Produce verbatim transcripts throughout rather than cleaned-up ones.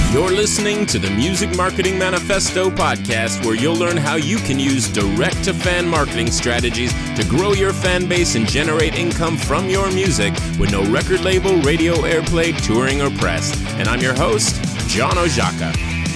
You're listening to the Music Marketing Manifesto podcast, where you'll learn how you can use direct-to-fan marketing strategies to grow your fan base and generate income from your music with no record label, radio airplay, touring, or press. And I'm your host, John Oszajca.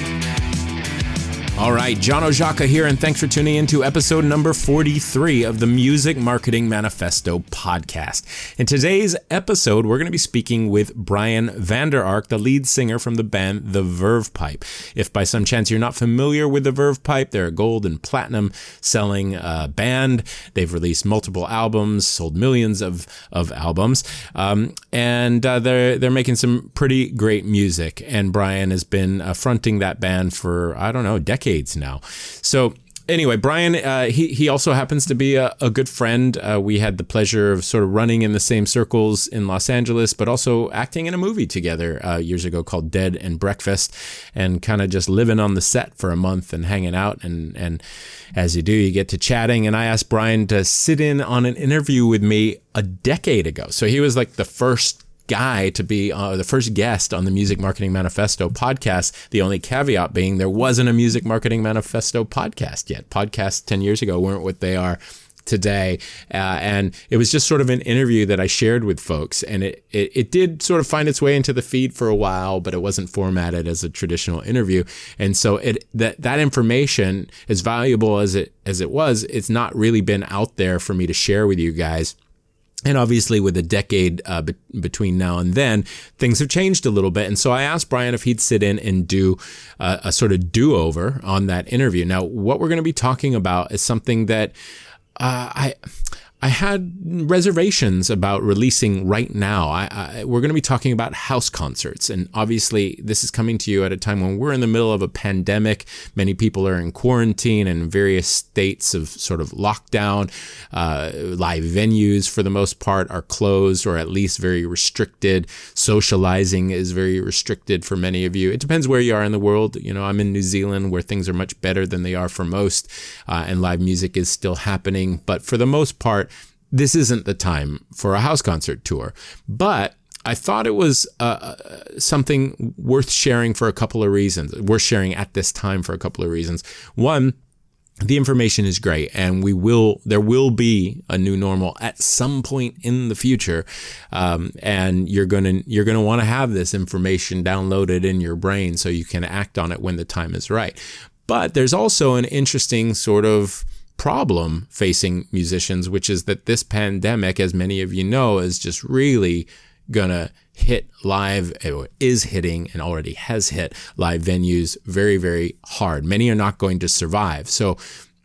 All right, John Oszajca here, and thanks for tuning in to episode number forty-three of the Music Marketing Manifesto podcast. In today's episode, we're going to be speaking with Brian Vander Ark, the lead singer from the band The Verve Pipe. If by some chance you're not familiar with The Verve Pipe, they're a gold and platinum selling uh, band. They've released multiple albums, sold millions of, of albums, um, and uh, they're they're making some pretty great music. And Brian has been uh, fronting that band for, I don't know, decades. Decades now. So anyway, Brian, uh, he, he also happens to be a, a good friend. Uh, we had the pleasure of sort of running in the same circles in Los Angeles, but also acting in a movie together uh, years ago called Dead and Breakfast, and kind of just living on the set for a month and hanging out. And, and as you do, you get to chatting. And I asked Brian to sit in on an interview with me a decade ago. So he was like the first guy to be uh, the first guest on the Music Marketing Manifesto podcast. The only caveat being there wasn't a Music Marketing Manifesto podcast yet. Podcasts ten years ago weren't what they are today. Uh, and it was just sort of an interview that I shared with folks. And it, it, it did sort of find its way into the feed for a while, but it wasn't formatted as a traditional interview. And so it that that information, as valuable as it as it was, it's not really been out there for me to share with you guys. And obviously, with a decade uh, be- between now and then, things have changed a little bit. And so I asked Brian if he'd sit in and do uh, a sort of do-over on that interview. Now, what we're going to be talking about is something that uh, I I had reservations about releasing right now. I, I, we're going to be talking about house concerts. And obviously, this is coming to you at a time when we're in the middle of a pandemic. Many people are in quarantine and various states of sort of lockdown. Uh, live venues, for the most part, are closed or at least very restricted. Socializing is very restricted for many of you. It depends where you are in the world. You know, I'm in New Zealand, where things are much better than they are for most, uh, and live music is still happening. But for the most part, this isn't the time for a house concert tour. But I thought it was uh, something worth sharing for a couple of reasons. Worth sharing at this time for a couple of reasons. One, the information is great, and we will. There will be a new normal at some point in the future, um, and you're gonna you're gonna want to have this information downloaded in your brain so you can act on it when the time is right. But there's also an interesting sort of problem facing musicians, which is that this pandemic, as many of you know, is just really gonna hit live, or is hitting and already has hit live venues very, very hard. Many are not going to survive. So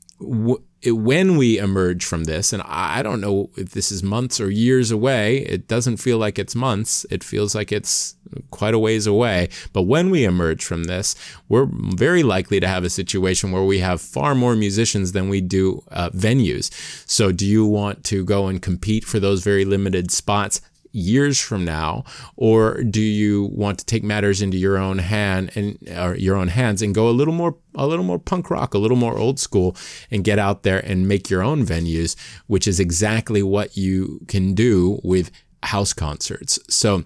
w- when we emerge from this, and I don't know if this is months or years away, it doesn't feel like it's months. It feels like it's quite a ways away. But when we emerge from this, we're very likely to have a situation where we have far more musicians than we do uh, venues. So do you want to go and compete for those very limited spots years from now, or do you want to take matters into your own hand and or your own hands and go a little more a little more punk rock, a little more old school, and get out there and make your own venues, which is exactly what you can do with house concerts. So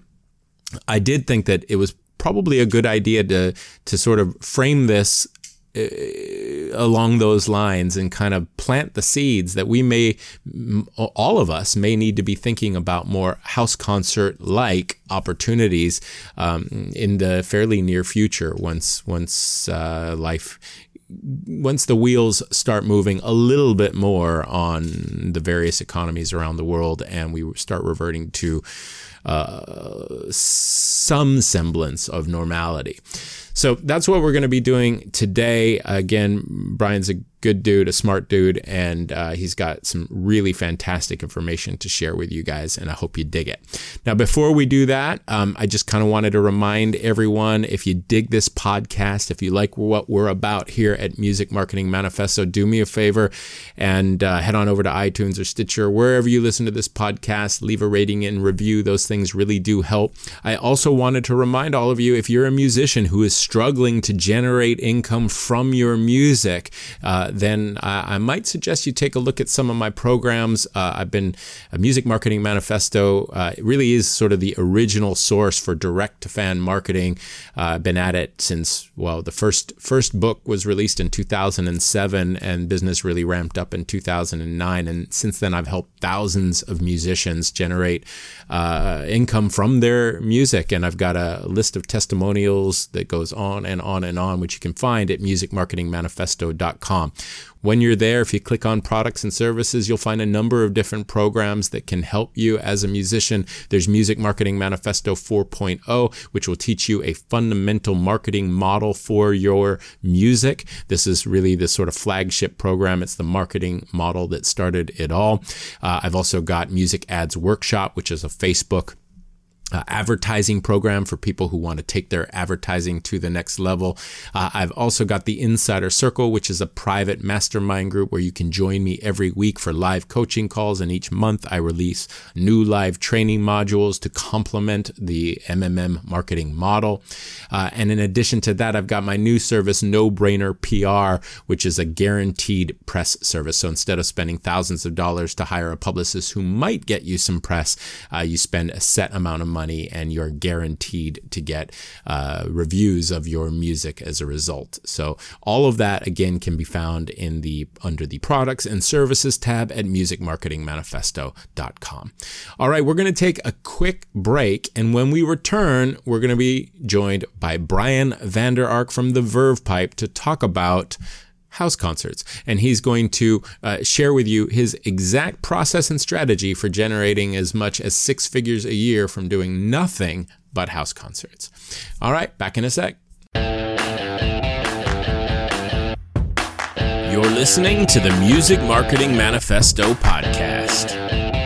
I did think that it was probably a good idea to to sort of frame this uh, along those lines and kind of plant the seeds that we may, all of us may need to be thinking about more house concert-like opportunities um, in the fairly near future once once uh, life once the wheels start moving a little bit more on the various economies around the world, and we start reverting to uh, some semblance of normality. So that's what we're going to be doing today. Again, Brian's a good dude, a smart dude, and uh, he's got some really fantastic information to share with you guys, and I hope you dig it. Now, before we do that, um, I just kind of wanted to remind everyone, if you dig this podcast, if you like what we're about here at Music Marketing Manifesto, do me a favor and uh, head on over to iTunes or Stitcher, wherever you listen to this podcast, leave a rating and review. Those things really do help. I also wanted to remind all of you, if you're a musician who is struggling to generate income from your music, uh, then I, I might suggest you take a look at some of my programs. Uh, I've been a Music Marketing Manifesto. Uh, it really is sort of the original source for direct-to-fan marketing. Uh, I've been at it since, well, the first first book was released in two thousand seven, and business really ramped up in two thousand nine. And since then, I've helped thousands of musicians generate uh, income from their music. And I've got a list of testimonials that goes on and on and on, which you can find at music marketing manifesto dot com. When you're there, if you click on products and services, you'll find a number of different programs that can help you as a musician. There's Music Marketing Manifesto four point oh, which will teach you a fundamental marketing model for your music. This is really the sort of flagship program. It's the marketing model that started it all. Uh, I've also got Music Ads Workshop, which is a Facebook Uh, advertising program for people who want to take their advertising to the next level. Uh, I've also got the Insider Circle, which is a private mastermind group where you can join me every week for live coaching calls. And each month I release new live training modules to complement the M M M marketing model. Uh, and in addition to that, I've got my new service, No Brainer P R, which is a guaranteed press service. So instead of spending thousands of dollars to hire a publicist who might get you some press, uh, you spend a set amount of money and you're guaranteed to get uh, reviews of your music as a result. So all of that, again, can be found in the under the products and services tab at music marketing manifesto dot com. All right, we're going to take a quick break. And when we return, we're going to be joined by Brian Vander Ark from the Verve Pipe to talk about house concerts. And he's going to uh, share with you his exact process and strategy for generating as much as six figures a year from doing nothing but house concerts. All right, back in a sec. You're listening to the Music Marketing Manifesto podcast.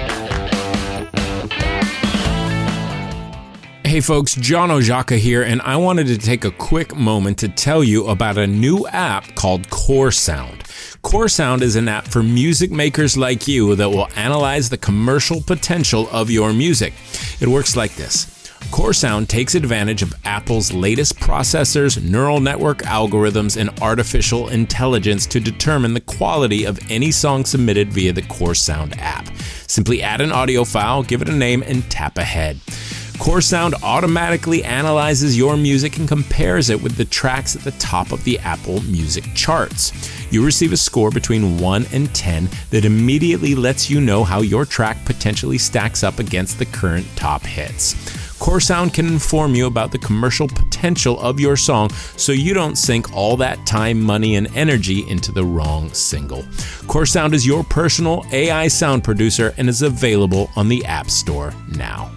Hey folks, John Oszajca here, and I wanted to take a quick moment to tell you about a new app called CoreSound. CoreSound is an app for music makers like you that will analyze the commercial potential of your music. It works like this. CoreSound takes advantage of Apple's latest processors, neural network algorithms, and artificial intelligence to determine the quality of any song submitted via the CoreSound app. Simply add an audio file, give it a name, and tap ahead. CoreSound automatically analyzes your music and compares it with the tracks at the top of the Apple Music charts. You receive a score between one and ten that immediately lets you know how your track potentially stacks up against the current top hits. CoreSound can inform you about the commercial potential of your song so you don't sink all that time, money, and energy into the wrong single. CoreSound is your personal A I sound producer and is available on the App Store now.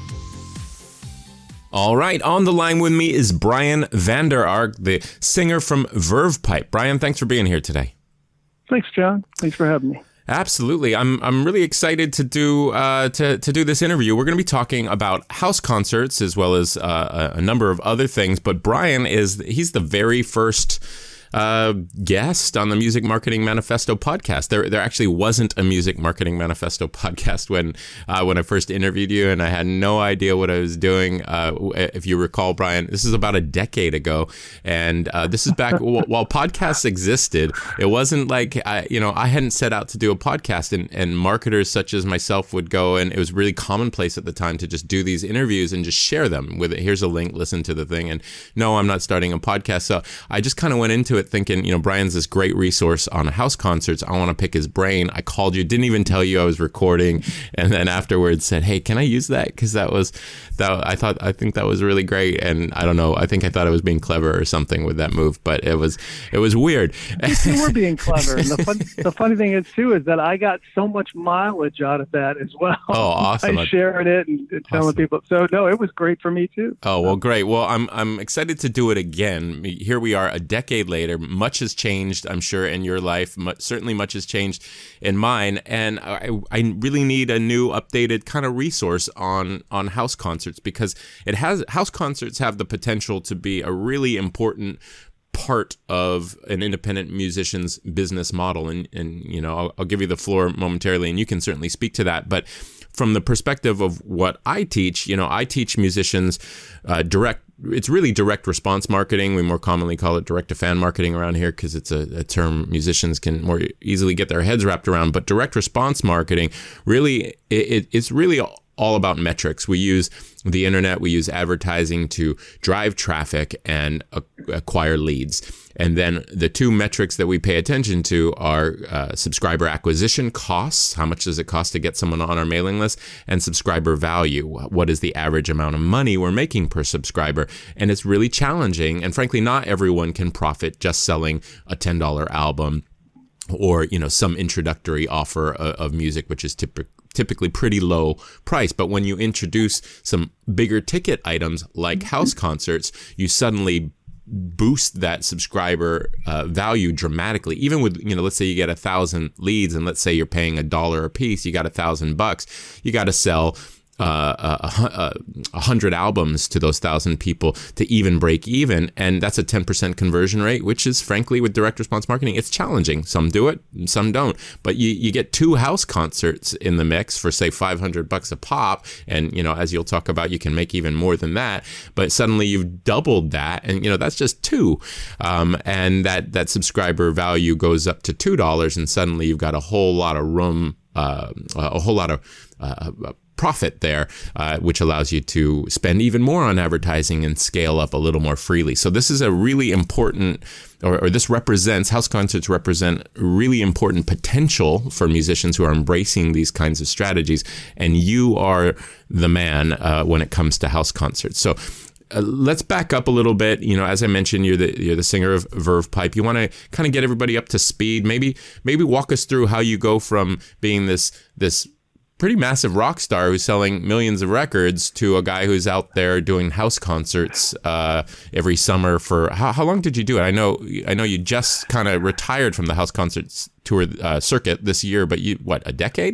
All right, on the line with me is Brian Vander Ark, the singer from Verve Pipe. Brian, thanks for being here today. Thanks, John. Thanks for having me. Absolutely. I'm I'm really excited to do uh, to to do this interview. We're going to be talking about house concerts as well as uh, a number of other things. But Brian is he's the very first uh, guest on the Music Marketing Manifesto podcast. There there actually wasn't a Music Marketing Manifesto podcast when uh, when I first interviewed you, and I had no idea what I was doing. Uh, if you recall, Brian, this is about a decade ago, and uh, this is back while podcasts existed. It wasn't like I, you know I hadn't set out to do a podcast, and, and marketers such as myself would go, and it was really commonplace at the time to just do these interviews and just share them with it. Here's a link, listen to the thing, and no, I'm not starting a podcast. So I just kind of went into it thinking, you know, Brian's this great resource on house concerts. I want to pick his brain. I called you, didn't even tell you I was recording, and then afterwards said, "Hey, can I use that?" Because that was that I thought I think that was really great, and I don't know. I think I thought I was being clever or something with that move, but it was it was weird. You were being clever. And the fun, the funny thing is too is that I got so much mileage out of that as well. Oh, awesome! I shared it and, and telling awesome. people. So no, it was great for me too. Oh well, great. Well, I'm I'm excited to do it again. Here we are, a decade later. Much has changed, I'm sure, in your life. Much, certainly, much has changed in mine, and I, I really need a new, updated kind of resource on on house concerts, because it has house concerts have the potential to be a really important part of an independent musician's business model. And, and you know, I'll, I'll give you the floor momentarily, and you can certainly speak to that. But from the perspective of what I teach, you know, I teach musicians uh, direct it's really direct response marketing. We more commonly call it direct to fan marketing around here because it's a, a term musicians can more easily get their heads wrapped around. But direct response marketing, really, it, it, it's really all about metrics. We use the internet, we use advertising to drive traffic and uh, acquire leads. And then the two metrics that we pay attention to are uh, subscriber acquisition costs. How much does it cost to get someone on our mailing list? And subscriber value. What is the average amount of money we're making per subscriber? And it's really challenging. And frankly, not everyone can profit just selling a ten dollar album or, you know, some introductory offer of, of music, which is typically typically pretty low price. But when you introduce some bigger ticket items like house concerts, you suddenly boost that subscriber uh, value dramatically. Even with, you know, let's say you get a thousand leads and let's say you're paying a dollar a piece, you got a thousand bucks, you got to sell Uh, a, a, a hundred albums to those thousand people to even break even. And that's a ten percent conversion rate, which is frankly with direct response marketing, it's challenging. Some do it, some don't. But you, you get two house concerts in the mix for say five hundred bucks a pop. And, you know, as you'll talk about, you can make even more than that. But suddenly you've doubled that. And, you know, that's just two. Um, and that, that subscriber value goes up to two dollars. And suddenly you've got a whole lot of room, uh, a whole lot of uh, profit there, uh, which allows you to spend even more on advertising and scale up a little more freely. So this is a really important, or, or this represents, house concerts represent really important potential for musicians who are embracing these kinds of strategies. And you are the man uh, when it comes to house concerts. So Uh, let's back up a little bit. You know, as I mentioned, you're the you're the singer of Verve Pipe. You want to kind of get everybody up to speed. Maybe maybe walk us through how you go from being this this pretty massive rock star who's selling millions of records to a guy who's out there doing house concerts uh, every summer for how, how long did you do it? I know I know you just kind of retired from the house concerts tour uh, circuit this year, but you what a decade?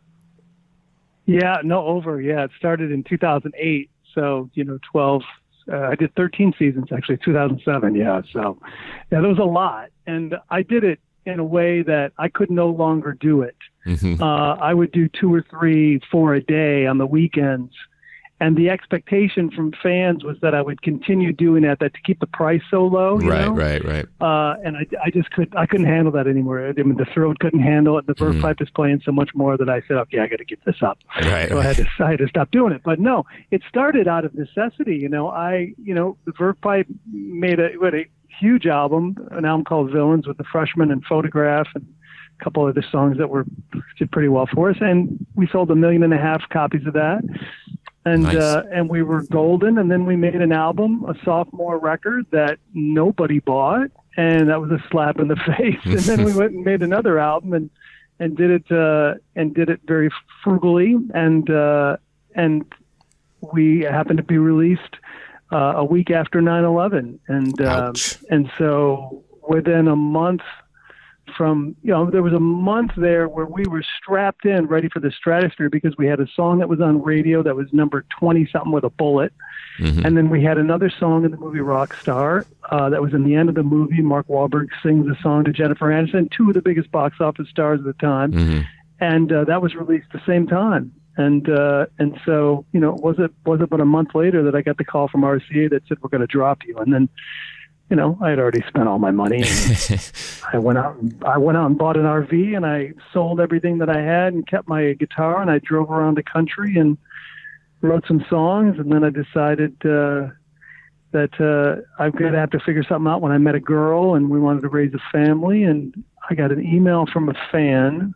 Yeah, no, over. Yeah, it started in two thousand eight. So you know, twelve. Uh, I did thirteen seasons, actually, two thousand seven. Yeah. So, yeah, there was a lot. And I did it in a way that I could no longer do it. Mm-hmm. Uh, I would do two or three, four a day on the weekends. And the expectation from fans was that I would continue doing that, that to keep the price so low. You right, know? right, right. Uh, and I, I just could, I couldn't handle that anymore. I mean, the throat couldn't handle it. The Verve mm-hmm. Pipe is playing so much more that I said, okay, I got to get this up. Right, so right. I had to, I had to stop doing it. But no, it started out of necessity. You know, I, you know, the Verve Pipe made a, what, a huge album, an album called Villains with the Freshmen and Photograph and a couple other songs that were did pretty well for us. And we sold a million and a half copies of that. And nice. uh, and we were golden, and then we made an album, a sophomore record that nobody bought, and that was a slap in the face. And then we went and made another album, and and did it uh, and did it very frugally, and uh, and we happened to be released uh, a week after nine eleven, and uh, and so within a month. From, you know, there was a month there where we were strapped in ready for the stratosphere because we had a song that was on radio that was number twenty something with a bullet. Mm-hmm. And then we had another song in the movie Rockstar uh, that was in the end of the movie. Mark Wahlberg sings a song to Jennifer Aniston, two of the biggest box office stars at the time. Mm-hmm. And uh, that was released at the same time. And uh, and so, you know, was it was it but a month later that I got the call from R C A that said, we're going to drop you. And then, you know, I had already spent all my money. And I went out and I went out and bought an R V, and I sold everything that I had and kept my guitar, and I drove around the country and wrote some songs. And then I decided uh, that uh, I'm going to have to figure something out when I met a girl and we wanted to raise a family. And I got an email from a fan,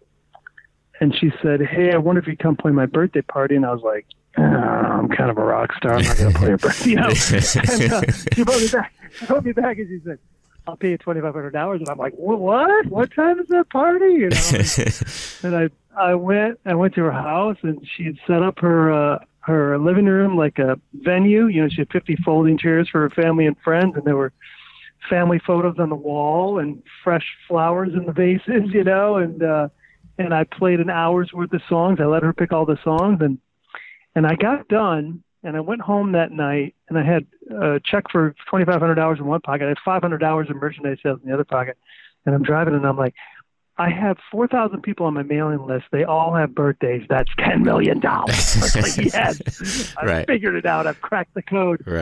and she said, hey, I wonder if you'd come play my birthday party. And I was like, oh, I'm kind of a rock star. I'm not going to play a birthday. You know? And uh, she wrote me back. She wrote me back and she said, I'll pay you twenty-five hundred dollars. And I'm like, what? What, what time is that party? You know? And I, I went, I went to her house, and she had set up her, uh, her living room like a venue. You know, she had fifty folding chairs for her family and friends, and there were family photos on the wall and fresh flowers in the vases, you know, and, uh, and I played an hour's worth of songs. I let her pick all the songs, and, and I got done. And I went home that night, and I had a check for twenty-five hundred dollars in one pocket. I had five hundred dollars in merchandise sales in the other pocket. And I'm driving, and I'm like, I have four thousand people on my mailing list. They all have birthdays. That's ten million dollars. I was like, yes. I right. figured it out. I've cracked the code. Right.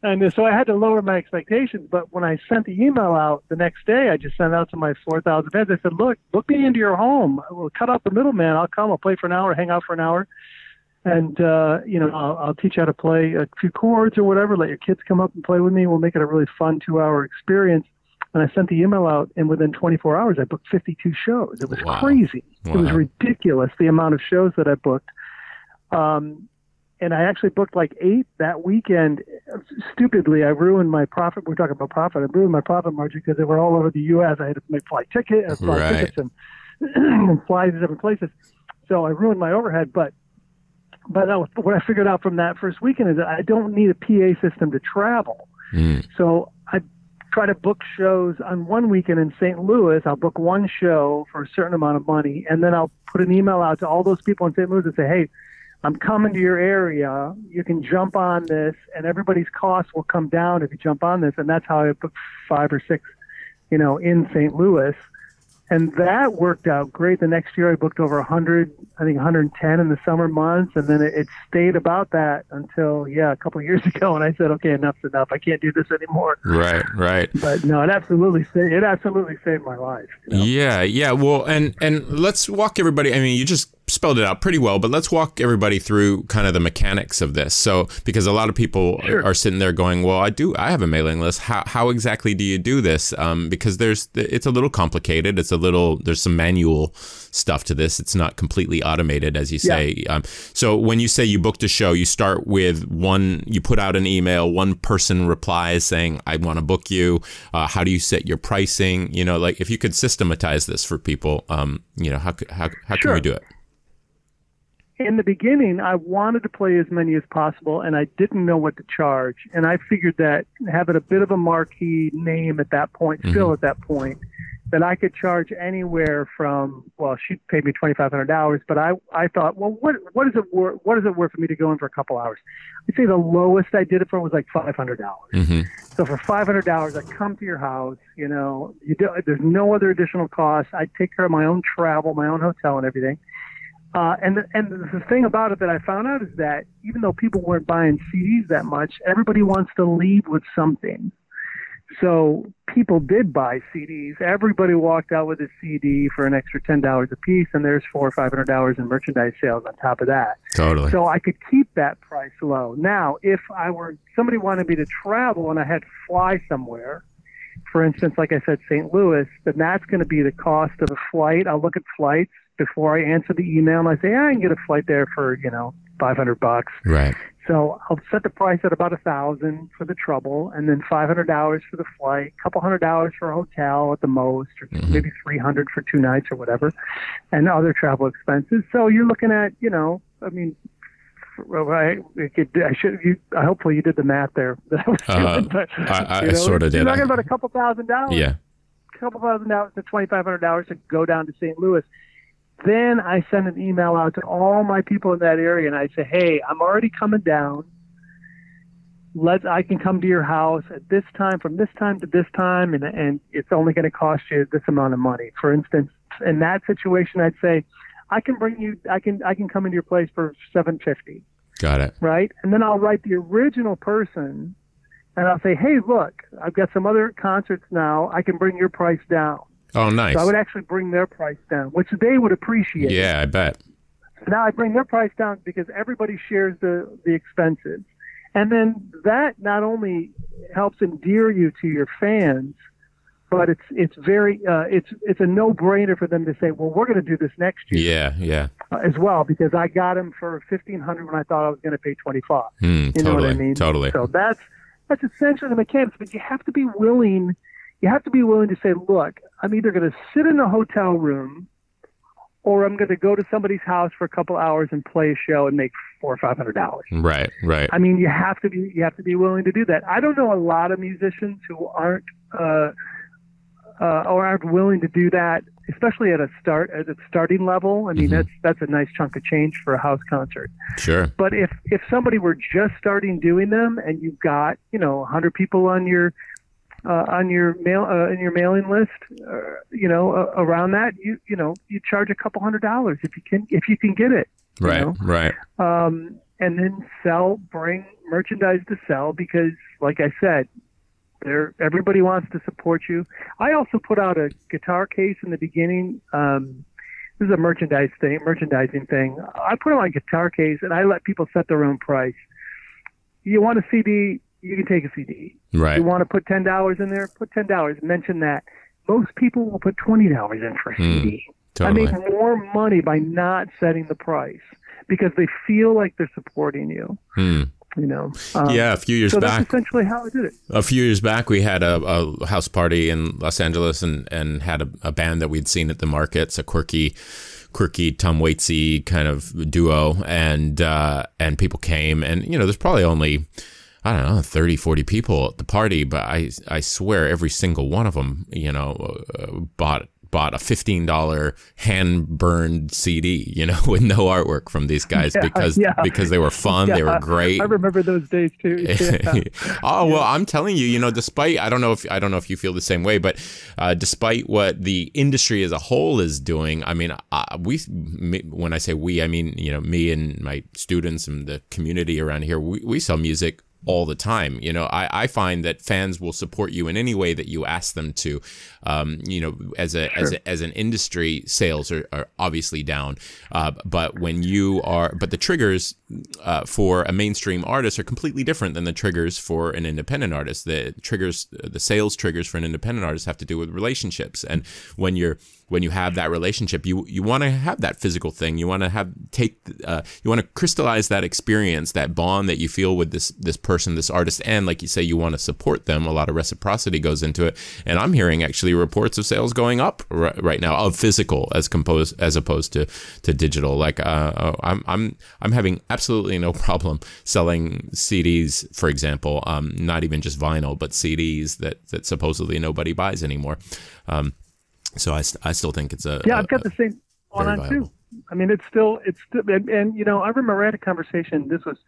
And so I had to lower my expectations. But when I sent the email out the next day, I just sent out to my four thousand fans. I said, look, book me into your home. We'll cut out the middleman. I'll come. I'll play for an hour, hang out for an hour. And, uh, you know, I'll, I'll teach you how to play a few chords or whatever. Let your kids come up and play with me. We'll make it a really fun two-hour experience. And I sent the email out, and within twenty-four hours, I booked fifty-two shows. It was wow. crazy. Wow. It was ridiculous, the amount of shows that I booked. Um, and I actually booked like eight that weekend. Stupidly, I ruined my profit. We're talking about profit. I ruined my profit margin because they were all over the U S I had to make flight ticket, uh, fly right. tickets and, and fly to different places. So I ruined my overhead. But but that was, what I figured out from that first weekend is that I don't need a P A system to travel. Mm. So I try to book shows on one weekend in Saint Louis. I'll book one show for a certain amount of money, and then I'll put an email out to all those people in Saint Louis and say, hey, I'm coming to your area. You can jump on this, and everybody's costs will come down if you jump on this. And that's how I booked five or six, you know, in Saint Louis. And that worked out great. The next year I booked over one hundred, I think one hundred ten in the summer months. And then it, it stayed about that until, yeah, a couple of years ago. And I said, okay, enough's enough. I can't do this anymore. Right, right. But no, it absolutely saved, it absolutely saved my life. You know? Yeah, yeah. Well, and, and let's walk everybody. I mean, you just spelled it out pretty well, but let's walk everybody through kind of the mechanics of this. So, because a lot of people Sure. are, are sitting there going, well, I do, I have a mailing list. How, how exactly do you do this? Um, because there's, it's a little complicated. It's a little, there's some manual stuff to this. It's not completely automated, as you say. Yeah. Um, so when you say you booked a show, you start with one, you put out an email, one person replies saying, I want to book you. Uh, how do you set your pricing? You know, like if you could systematize this for people, um, you know, how, how, how Sure. can we do it? In the beginning, I wanted to play as many as possible, and I didn't know what to charge. And I figured that having a bit of a marquee name at that point, still mm-hmm. at that point, that I could charge anywhere from, well, she paid me twenty-five hundred dollars, but I, I thought, well, what what is it worth? What is it worth for me to go in for a couple hours? I'd say the lowest I did it for was like five hundred dollars. Mm-hmm. So for five hundred dollars, I come to your house. You know, you do, there's no other additional cost. I take care of my own travel, my own hotel, and everything. Uh, and the, and the thing about it that I found out is that even though people weren't buying C Ds that much, everybody wants to leave with something. So people did buy C Ds. Everybody walked out with a C D for an extra ten dollars a piece, and there's four or five hundred dollars in merchandise sales on top of that. Totally. So I could keep that price low. Now, if I were somebody wanted me to travel and I had to fly somewhere, for instance, like I said, Saint Louis, then that's going to be the cost of a flight. I'll look at flights before I answer the email, and I say, yeah, I can get a flight there for, you know, five hundred bucks. Right. So I'll set the price at about a thousand for the trouble, and then five hundred dollars for the flight, a couple hundred dollars for a hotel at the most, or mm-hmm. maybe three hundred for two nights or whatever, and other travel expenses. So you're looking at, you know, I mean, I, I should. You, hopefully, you did the math there. That I was uh, doing, but, I, I you know, sort of did. You're talking about a couple thousand dollars. Yeah. A couple thousand dollars to twenty-five hundred dollars to go down to Saint Louis. Then I send an email out to all my people in that area, and I say, hey, I'm already coming down. Let's, I can come to your house at this time, from this time to this time, and, and it's only going to cost you this amount of money. For instance, in that situation, I'd say, I can bring you, I can, I can come into your place for seven fifty. Got it. Right? And then I'll write the original person, and I'll say, hey, look, I've got some other concerts now. I can bring your price down. Oh, nice. So I would actually bring their price down, which they would appreciate. Yeah, I bet. So now I bring their price down because everybody shares the, the expenses. And then that not only helps endear you to your fans, but it's it's very uh, it's it's a no-brainer for them to say, well, we're going to do this next year. Yeah, yeah. Uh, as well, because I got them for fifteen hundred dollars when I thought I was going to pay twenty-five. Mm, you know totally, what I mean? Totally. So that's that's essentially the mechanics. But you have to be willing. You have to be willing to say, look, I'm either going to sit in a hotel room, or I'm going to go to somebody's house for a couple hours and play a show and make four or five hundred dollars. Right, right. I mean, you have to be you have to be willing to do that. I don't know a lot of musicians who aren't uh, uh, or aren't willing to do that, especially at a start at a starting level. I mean, mm-hmm. that's that's a nice chunk of change for a house concert. Sure. But if if somebody were just starting doing them, and you've got, you know, one hundred people on your Uh, on your mail, uh, in your mailing list, uh, you know, uh, around that, you you know, you charge a couple hundred dollars if you can if you can get it. Right, know? right. Um, and then sell, bring merchandise to sell because, like I said, there everybody wants to support you. I also put out a guitar case in the beginning. Um, this is a merchandise thing, merchandising thing. I put on a guitar case, and I let people set their own price. You want a C D, you can take a C D. Right. You want to put ten dollars in there, put ten dollars. Mention that. Most people will put twenty dollars in for a mm, C D. Totally. I make more money by not setting the price because they feel like they're supporting you. Hmm. You know. Um, yeah, a few years so back. That's essentially how I did it. A few years back, we had a, a house party in Los Angeles and, and had a, a band that we'd seen at the markets, a quirky, quirky Tom Waitsy kind of duo, and uh, and people came, and you know, there's probably only, I don't know, thirty, forty people at the party, but I I swear every single one of them, you know, uh, bought bought a fifteen dollars hand-burned C D, you know, with no artwork from these guys yeah, because yeah. because they were fun, yeah, they were great. I remember those days too. Yeah. oh well, I'm telling you, you know, despite I don't know if I don't know if you feel the same way, but uh, despite what the industry as a whole is doing, I mean, uh, we me, when I say we, I mean, you know, me and my students and the community around here, we, we sell music all the time. You know, I, I find that fans will support you in any way that you ask them to. Um, you know, as a, sure. as a, as an industry, sales are, are obviously down. Uh, but when you are, but the triggers uh, for a mainstream artist are completely different than the triggers for an independent artist. The triggers, the sales triggers for an independent artist have to do with relationships. And when you're, when you have that relationship, you you want to have that physical thing. You want to have take uh, you want to crystallize that experience, that bond that you feel with this this person, this artist, and like you say, you want to support them. A lot of reciprocity goes into it, and I'm hearing actually reports of sales going up r- right now of physical as composed as opposed to to digital. Like uh, I'm I'm I'm having absolutely no problem selling C Ds, for example, um, not even just vinyl, but C Ds that that supposedly nobody buys anymore. Um, So I, st- I still think it's a yeah. A, I've got the same one on too. I mean, it's still it's still, and, and you know, I remember I had a conversation. This was,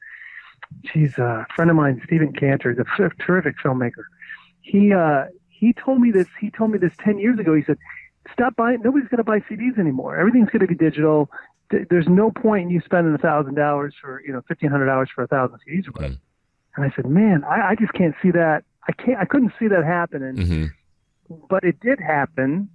geez, a friend of mine, Stephen Cantor, the f- terrific filmmaker. He uh, he told me this. He told me this ten years ago. He said, "Stop buying. Nobody's going to buy C Ds anymore. Everything's going to be digital. There's no point in you spending a thousand dollars for you know fifteen hundred dollars for a thousand C Ds." Mm. And I said, "Man, I, I just can't see that. I can't. I couldn't see that happening." Mm-hmm. But it did happen.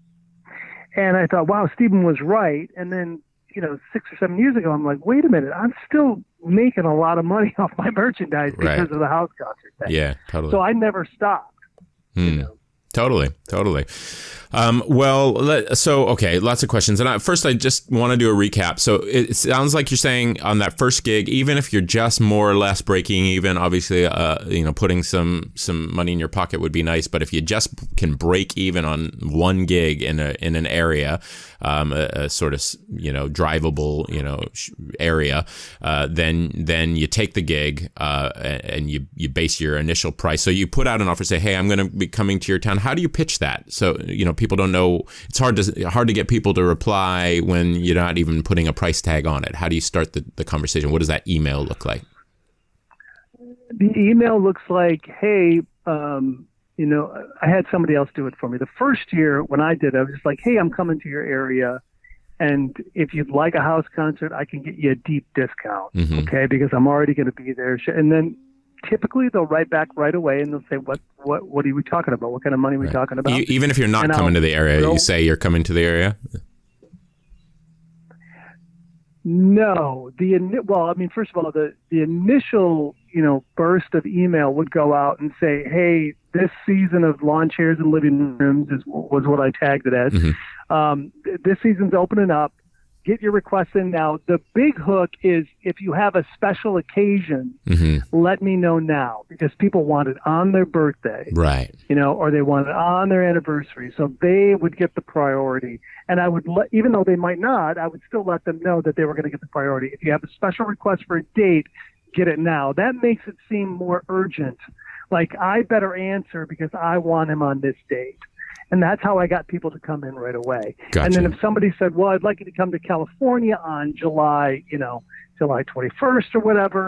And I thought, wow, Stephen was right. And then, you know, six or seven years ago, I'm like, wait a minute, I'm still making a lot of money off my merchandise because right. of the house concert thing. Yeah, totally. So I never stopped. Hmm. You know? Totally, totally. Um, well, let, so, okay, lots of questions. And I, first, I just want to do a recap. So it, it sounds like you're saying on that first gig, even if you're just more or less breaking even, obviously, uh, you know, putting some some money in your pocket would be nice. But if you just can break even on one gig in a in an area, um, a, a sort of, you know, drivable, you know, area, uh, then then you take the gig uh, and you, you base your initial price. So you put out an offer, say, hey, I'm going to be coming to your town. How do you pitch that? So, you know, people don't know. It's hard to hard to get people to reply when you're not even putting a price tag on it. How do you start the, the conversation? What does that email look like? The email looks like, hey, um, you know, I had somebody else do it for me. The first year when I did it, I was just like, hey, I'm coming to your area. And if you'd like a house concert, I can get you a deep discount, mm-hmm. okay, because I'm already going to be there. And then typically they'll write back right away and they'll say, what what what are we talking about? What kind of money are we right. talking about? Even if you're not and coming I'll, to the area, you say you're coming to the area? No. the Well, I mean, first of all, the, the initial, you know, burst of email would go out and say, hey, this season of lawn chairs and living rooms is was what I tagged it as. Mm-hmm. Um, this season's opening up. Get your requests in now. The big hook is if you have a special occasion, mm-hmm. let me know now, because people want it on their birthday, right? You know, or they want it on their anniversary, so they would get the priority. And I would, let, even though they might not, I would still let them know that they were going to get the priority. If you have a special request for a date, get it now. That makes it seem more urgent. Like, I better answer because I want him on this date. And that's how I got people to come in right away. Gotcha. And then if somebody said, well, I'd like you to come to California on July, you know, July twenty-first or whatever,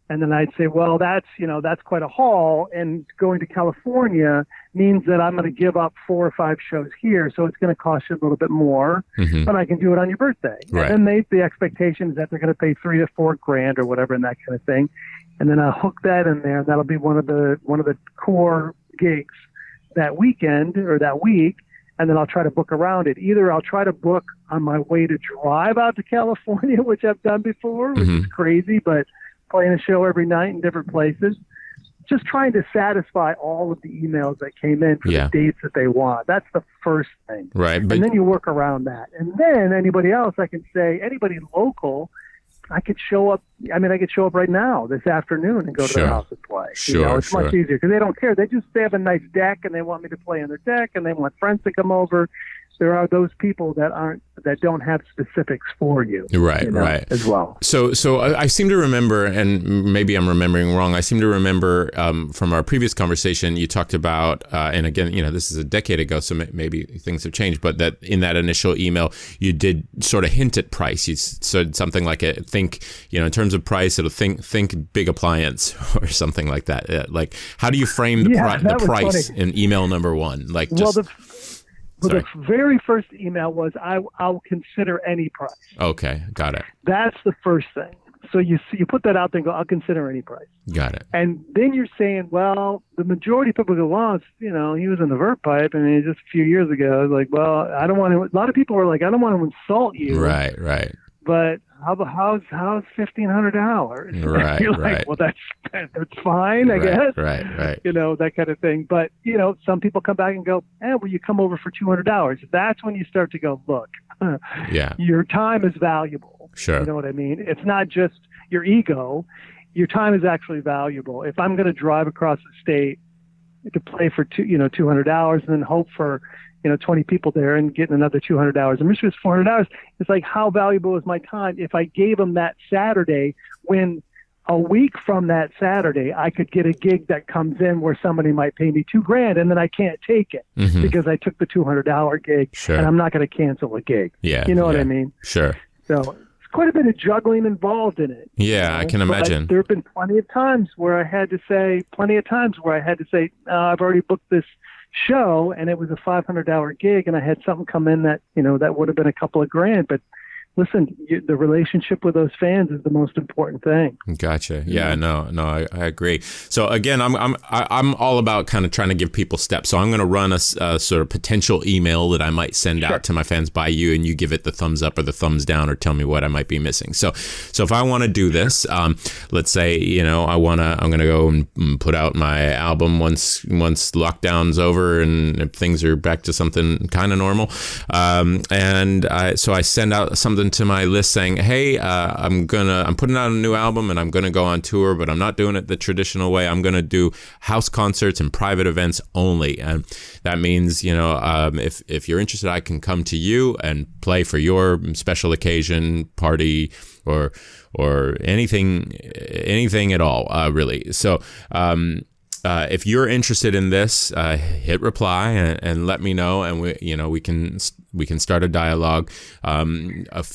And then I'd say, well, that's, you know, that's quite a haul. And going to California means that I'm going to give up four or five shows here. So it's going to cost you a little bit more, mm-hmm. but I can do it on your birthday. Right. And then they, the expectation is that they're going to pay three to four grand or whatever and that kind of thing. And then I'll hook that in there. That'll be one of the, one of the core gigs that weekend or that week. And then I'll try to book around it. Either I'll try to book on my way to drive out to California, which I've done before, which mm-hmm. is crazy, but playing a show every night in different places, just trying to satisfy all of the emails that came in for yeah. the dates that they want. That's the first thing. Right. But... And then you work around that. And then anybody else, I can say, anybody local, I could show up. I mean, I could show up right now this afternoon and go to sure. their house and play. Sure, you know, it's sure. much easier because they don't care. They just they have a nice deck and they want me to play on their deck and they want friends to come over. There are those people that aren't that don't have specifics for you, right? You know, right, as well. So, so I, I seem to remember, and maybe I'm remembering wrong. I seem to remember um, from our previous conversation, you talked about, uh, and again, you know, this is a decade ago, so maybe things have changed. But that in that initial email, you did sort of hint at price. You said something like, a, "Think, you know, in terms of price, it'll think think big appliance or something like that." Uh, like, how do you frame the, yeah, pri- the price funny. in email number one? Like, well, just. The- Well, the very first email was, I, I'll consider any price. Okay, got it. That's the first thing. So you see, you put that out there and go, I'll consider any price. Got it. And then you're saying, well, the majority of people go, well, it's, you know, he was in the Vert Pipe, and I mean, just a few years ago, I was like, well, I don't want to, a lot of people were like, I don't want to insult you. Right, right. But how how's how's fifteen hundred dollars? Right, You're like, right. well, that's that's fine, I right, guess. Right, right. You know, that kind of thing. But you know, some people come back and go, "Eh, will you come over for two hundred dollars?" That's when you start to go, look, yeah, your time is valuable. Sure. You know what I mean? It's not just your ego. Your time is actually valuable. If I'm going to drive across the state to play for two, you know, two hundred dollars, and then hope for, you know, twenty people there and getting another two hundred dollars. And Mister was four hundred dollars. It's like, how valuable is my time if I gave them that Saturday when a week from that Saturday, I could get a gig that comes in where somebody might pay me two grand and then I can't take it mm-hmm. because I took the two hundred dollars gig sure. and I'm not going to cancel a gig. Yeah. You know yeah. what I mean? Sure. So it's quite a bit of juggling involved in it. Yeah, you know? I can imagine. But there have been plenty of times where I had to say, plenty of times where I had to say, uh, I've already booked this show and it was a five hundred dollars gig and I had something come in that, you know, that would have been a couple of grand, but listen, you, the relationship with those fans is the most important thing. Gotcha. Yeah, no, no, I, I agree. So again, I'm I'm I'm all about kind of trying to give people steps. So I'm going to run a, a sort of potential email that I might send sure. out to my fans by you, and you give it the thumbs up or the thumbs down, or tell me what I might be missing. So, so if I want to do this, um, let's say, you know, I want to, I'm going to go and put out my album once once lockdown's over and if things are back to something kind of normal, um, and I, so I send out something to my list saying, hey, uh, I'm gonna I'm putting out a new album and I'm gonna go on tour, but I'm not doing it the traditional way. I'm gonna do house concerts and private events only, and that means, you know, um, if if you're interested, I can come to you and play for your special occasion, party, or or anything anything at all, uh, really. So um, Uh, if you're interested in this, uh, hit reply and, and let me know, and we, you know, we can we can start a dialogue. Um, of,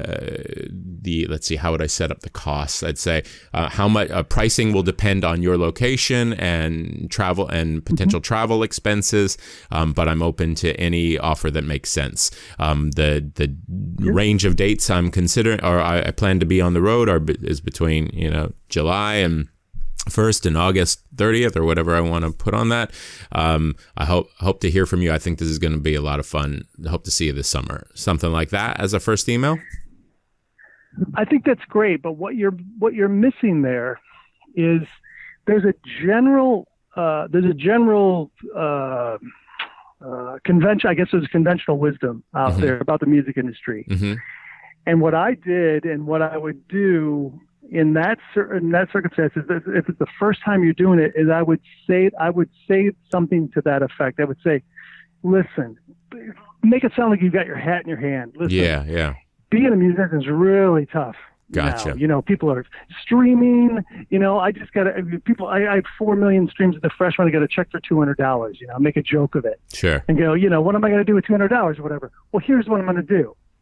uh, the let's see, how would I set up the costs? I'd say uh, how much uh, pricing will depend on your location and travel and potential mm-hmm. travel expenses. Um, but I'm open to any offer that makes sense. Um, the the yeah. range of dates I'm considering, or I, I plan to be on the road, are is between, you know, July and first and August thirtieth, or whatever I want to put on that. Um, I hope hope to hear from you. I think this is going to be a lot of fun. I hope to see you this summer. Something like that as a first email. I think that's great, but what you're what you're missing there is there's a general uh, there's a general uh, uh, convention. I guess there's conventional wisdom out mm-hmm. there about the music industry, mm-hmm. and what I did and what I would do in that in that circumstance, if it's the first time you're doing it, is I would say I would say something to that effect. I would say, "Listen, make it sound like you've got your hat in your hand. Listen, yeah, yeah. Being a musician is really tough. Gotcha. Now. You know, people are streaming. You know, I just got to people. I, I had four million streams at the Freshman. I got a check for two hundred dollars. You know, make a joke of it. Sure. And go, you know, what am I going to do with two hundred dollars or whatever? Well, here's what I'm going to do.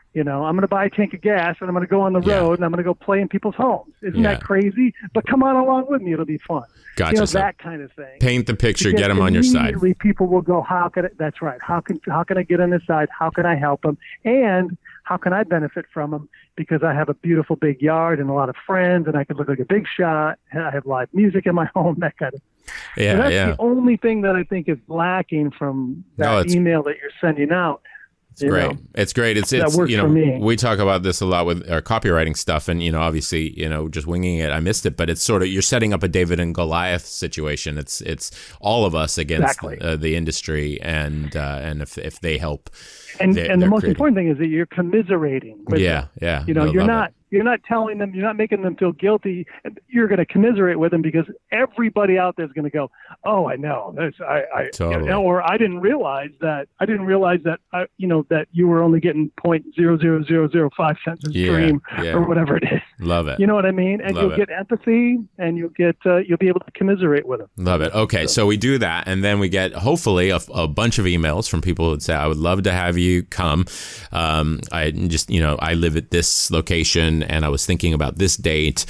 You know, I'm going to buy a tank of gas and I'm going to go on the Yeah. road and I'm going to go play in people's homes. Isn't Yeah. that crazy? But come on along with me. It'll be fun. Gotcha. You know, So that kind of thing. paint the picture, Because get them on your side. immediately people will go, how can I, that's right. How can, how can I get on this side? How can I help them? And how can I benefit from them? Because I have a beautiful big yard and a lot of friends and I can look like a big shot. I have live music in my home, that kind of Yeah, so that's yeah. the only thing that I think is lacking from that No, it's- email that you're sending out. It's great. It's great. It's, it's, works you know, for me. we talk about this a lot with our copywriting stuff and, you know, obviously, you know, just winging it, I missed it, but it's sort of, you're setting up a David and Goliath situation. It's, it's all of us against Exactly. uh, the industry. And, uh, and if, if they help, And they- and the they're most creating- important thing is that you're commiserating with Yeah. them. Yeah. You know, I you're love not it. you're not telling them, you're not making them feel guilty. You're going to commiserate with them because everybody out there is going to go, oh, I know this, I, I Totally. you know, or I didn't realize that I didn't realize that I, you know, that you were only getting point zero zero zero zero five cents a Yeah, stream yeah. or whatever it is. Love it. You know what I mean? And Love you'll it. get empathy and you'll get uh, you'll be able to commiserate with them. Love it. Okay, so we do that, and then we get hopefully a, a bunch of emails from people who would say, "I would love to have you come. Um, I just, you know, I live at this location, and I was thinking about this date.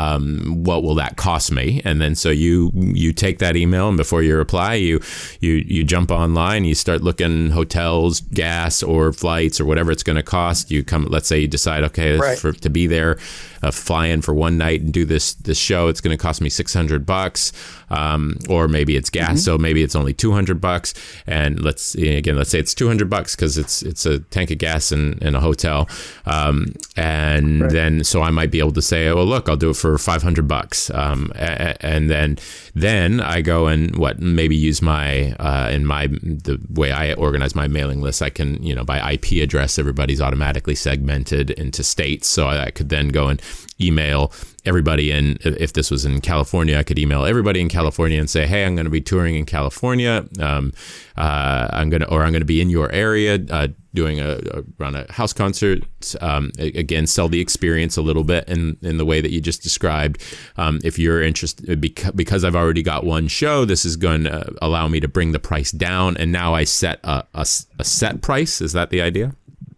Um, what will that cost me?" And then so you you take that email, and before you reply, you you you jump online, you start looking hotels, gas, or flights, or whatever it's going to cost. You come, let's say you decide, okay, Right. for to be there, uh, fly in for one night and do this this show, it's going to cost me six hundred bucks, um, or maybe it's gas, Mm-hmm. so maybe it's only two hundred bucks. And let's again, let's say it's two hundred bucks because it's it's a tank of gas and, and a hotel, um, and Right. then so I might be able to say, oh look, I'll do it for five hundred bucks, um, a- a- and then then I go and what maybe use my uh, in my the way I organize my mailing list, I can, you know, by I P address, everybody's automatically segmented into states, so I, I could then go and email everybody in. If this was in California, I could email everybody in California and say, hey, I'm going to be touring in California, um, uh, I'm gonna or I'm going to be in your area uh, doing a, a run a house concert. Um, again, sell the experience a little bit in in the way that you just described. Um, if you're interested, because, because I've already got one show, this is going to allow me to bring the price down, and now I set a, a, a set price. Is that the idea?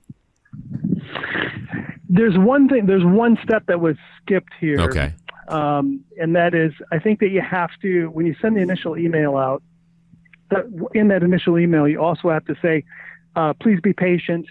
There's one thing. There's one step that was skipped here. Okay. Um, and that is, I think that you have to, when you send the initial email out, that in that initial email, you also have to say, uh, please be patient.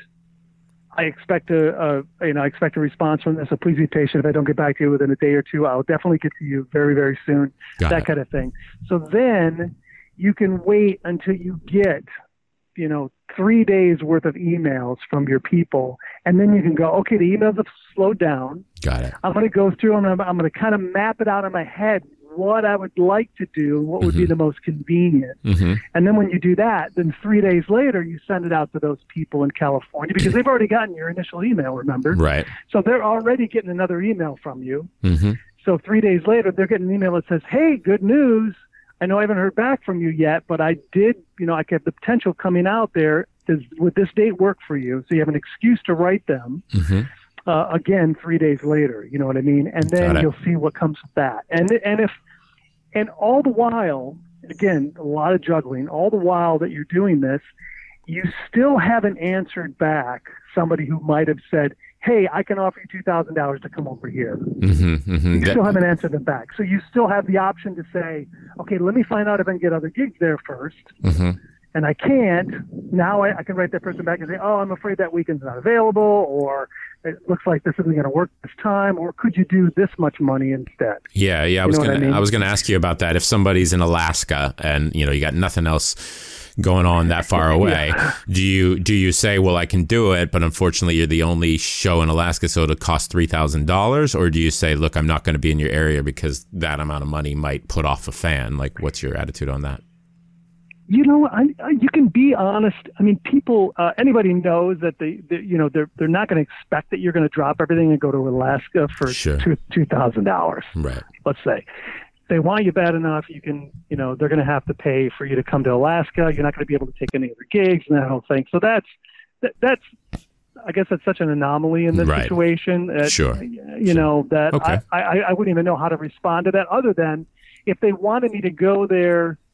I expect a, a, you know, I expect a response from this, so please be patient. If I don't get back to you within a day or two, I'll definitely get to you very, very soon. Got that it. kind of thing. So then you can wait until you get, you know, three days worth of emails from your people. And then you can go, okay, the emails have slowed down. Got it. I'm going to go through and I'm, I'm going to kind of map it out in my head what I would like to do, what would be Mhm. the most convenient. Mm-hmm. And then when you do that, then three days later, you send it out to those people in California because they've already gotten your initial email, remember? Right. So they're already getting another email from you. Mm-hmm. So three days later, they're getting an email that says, hey, good news. I know I haven't heard back from you yet, but I did, you know, I have the potential coming out there. Does, would this date work for you? So you have an excuse to write them. Mm-hmm. Uh, again, three days later, you know what I mean? And Got then it. you'll see what comes with that. And, and if, and all the while, again, a lot of juggling, all the while that you're doing this, you still haven't answered back somebody who might have said, hey, I can offer you two thousand dollars to come over here. Mm-hmm. Mm-hmm. You That- still haven't answered them back. So you still have the option to say, okay, let me find out if I can get other gigs there first. mm-hmm. And I can't. Now I, I can write that person back and say, oh, I'm afraid that weekend's not available, or it looks like this isn't going to work this time, or could you do this much money instead? Yeah, yeah. I You was know what gonna, I mean? I was gonna ask you about that. If somebody's in Alaska and you know you got nothing else going on that far away, do you do you say, well, I can do it, but unfortunately you're the only show in Alaska, so it'll cost three thousand dollars, or do you say, look, I'm not going to be in your area because that amount of money might put off a fan? Like, what's your attitude on that? You know, I, I, you can be honest. I mean, people, uh, anybody knows that they, they, you know, they're they're not going to expect that you're going to drop everything and go to Alaska for Sure. two two thousand dollars. Right. Let's say they want you bad enough. You can, you know, they're going to have to pay for you to come to Alaska. You're not going to be able to take any other gigs and that whole thing. So that's that, that's. I guess that's such an anomaly in this Right. situation. That, Sure. You know that Okay. I, I I wouldn't even know how to respond to that other than if they wanted me to go there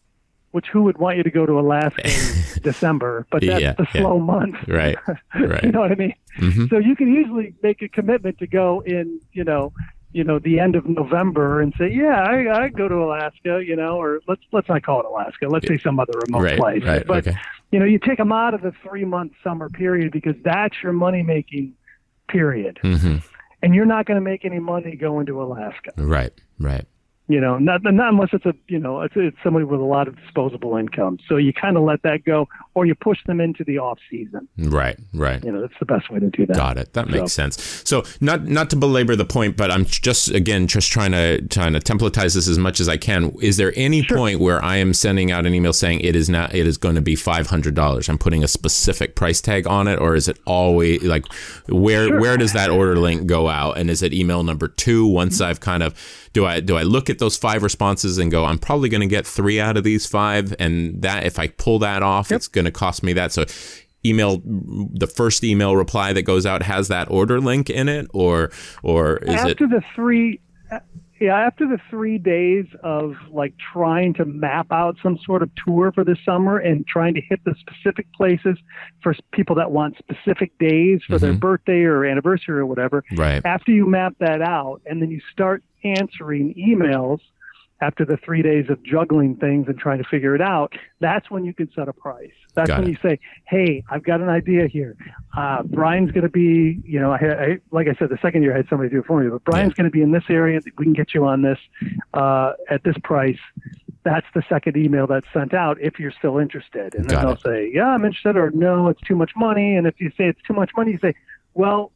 which who would want you to go to Alaska in December? But that's yeah, the slow yeah. month. Right, right. You know what I mean? Mm-hmm. So you can easily make a commitment to go in, you know, you know, the end of November and say, yeah, I, I go to Alaska, you know, or let's let's not call it Alaska. Let's say some other remote right, place. Right, but, okay. you know, you take them out of the three-month summer period because that's your money-making period. Mm-hmm. And you're not going to make any money going to Alaska. Right, right. You know, not not unless it's a, you know, it's, it's somebody with a lot of disposable income. So you kind of let that go, or you push them into the off season. Right, right. You know, that's the best way to do that. Got it. That makes so. sense. So not not to belabor the point, but I'm just again just trying to trying to templatize this as much as I can. Is there any Sure. point where I am sending out an email saying it is not it is going to be five hundred dollars? I'm putting a specific price tag on it, or is it always like where Sure. where does that order link go out? And is it email number two once I've kind of do I do I look at those five responses and go, I'm probably going to get three out of these five, and that if I pull that off, yep. it's going to cost me that. So email, the first email reply that goes out has that order link in it, or or is after it after the three yeah after the three days of like trying to map out some sort of tour for this summer and trying to hit the specific places for people that want specific days for mm-hmm. their birthday or anniversary or whatever. Right. After you map that out and then you start answering emails after the three days of juggling things and trying to figure it out, that's when you can set a price. That's Got when it. you say, hey, I've got an idea here. Uh, Brian's going to be, you know, I, I, like I said, the second year I had somebody do it for me, but Brian's yeah. going to be in this area. We can get you on this uh, at this price. That's the second email that's sent out if you're still interested. And then Got they'll it. say, yeah, I'm interested, or no, it's too much money. And if you say it's too much money, you say, well,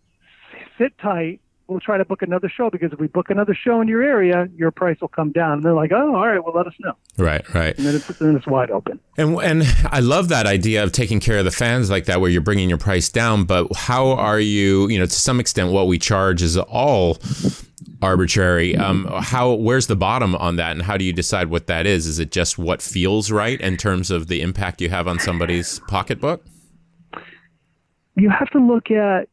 sit tight. We'll try to book another show, because if we book another show in your area, your price will come down. And they're like, oh, all right, well, let us know. Right, right. And then it's, then it's wide open. And and I love that idea of taking care of the fans like that, where you're bringing your price down. But how are you, you know, to some extent, what we charge is all arbitrary. Um, how, where's the bottom on that? And how do you decide what that is? Is it just what feels right in terms of the impact you have on somebody's pocketbook? You have to look at,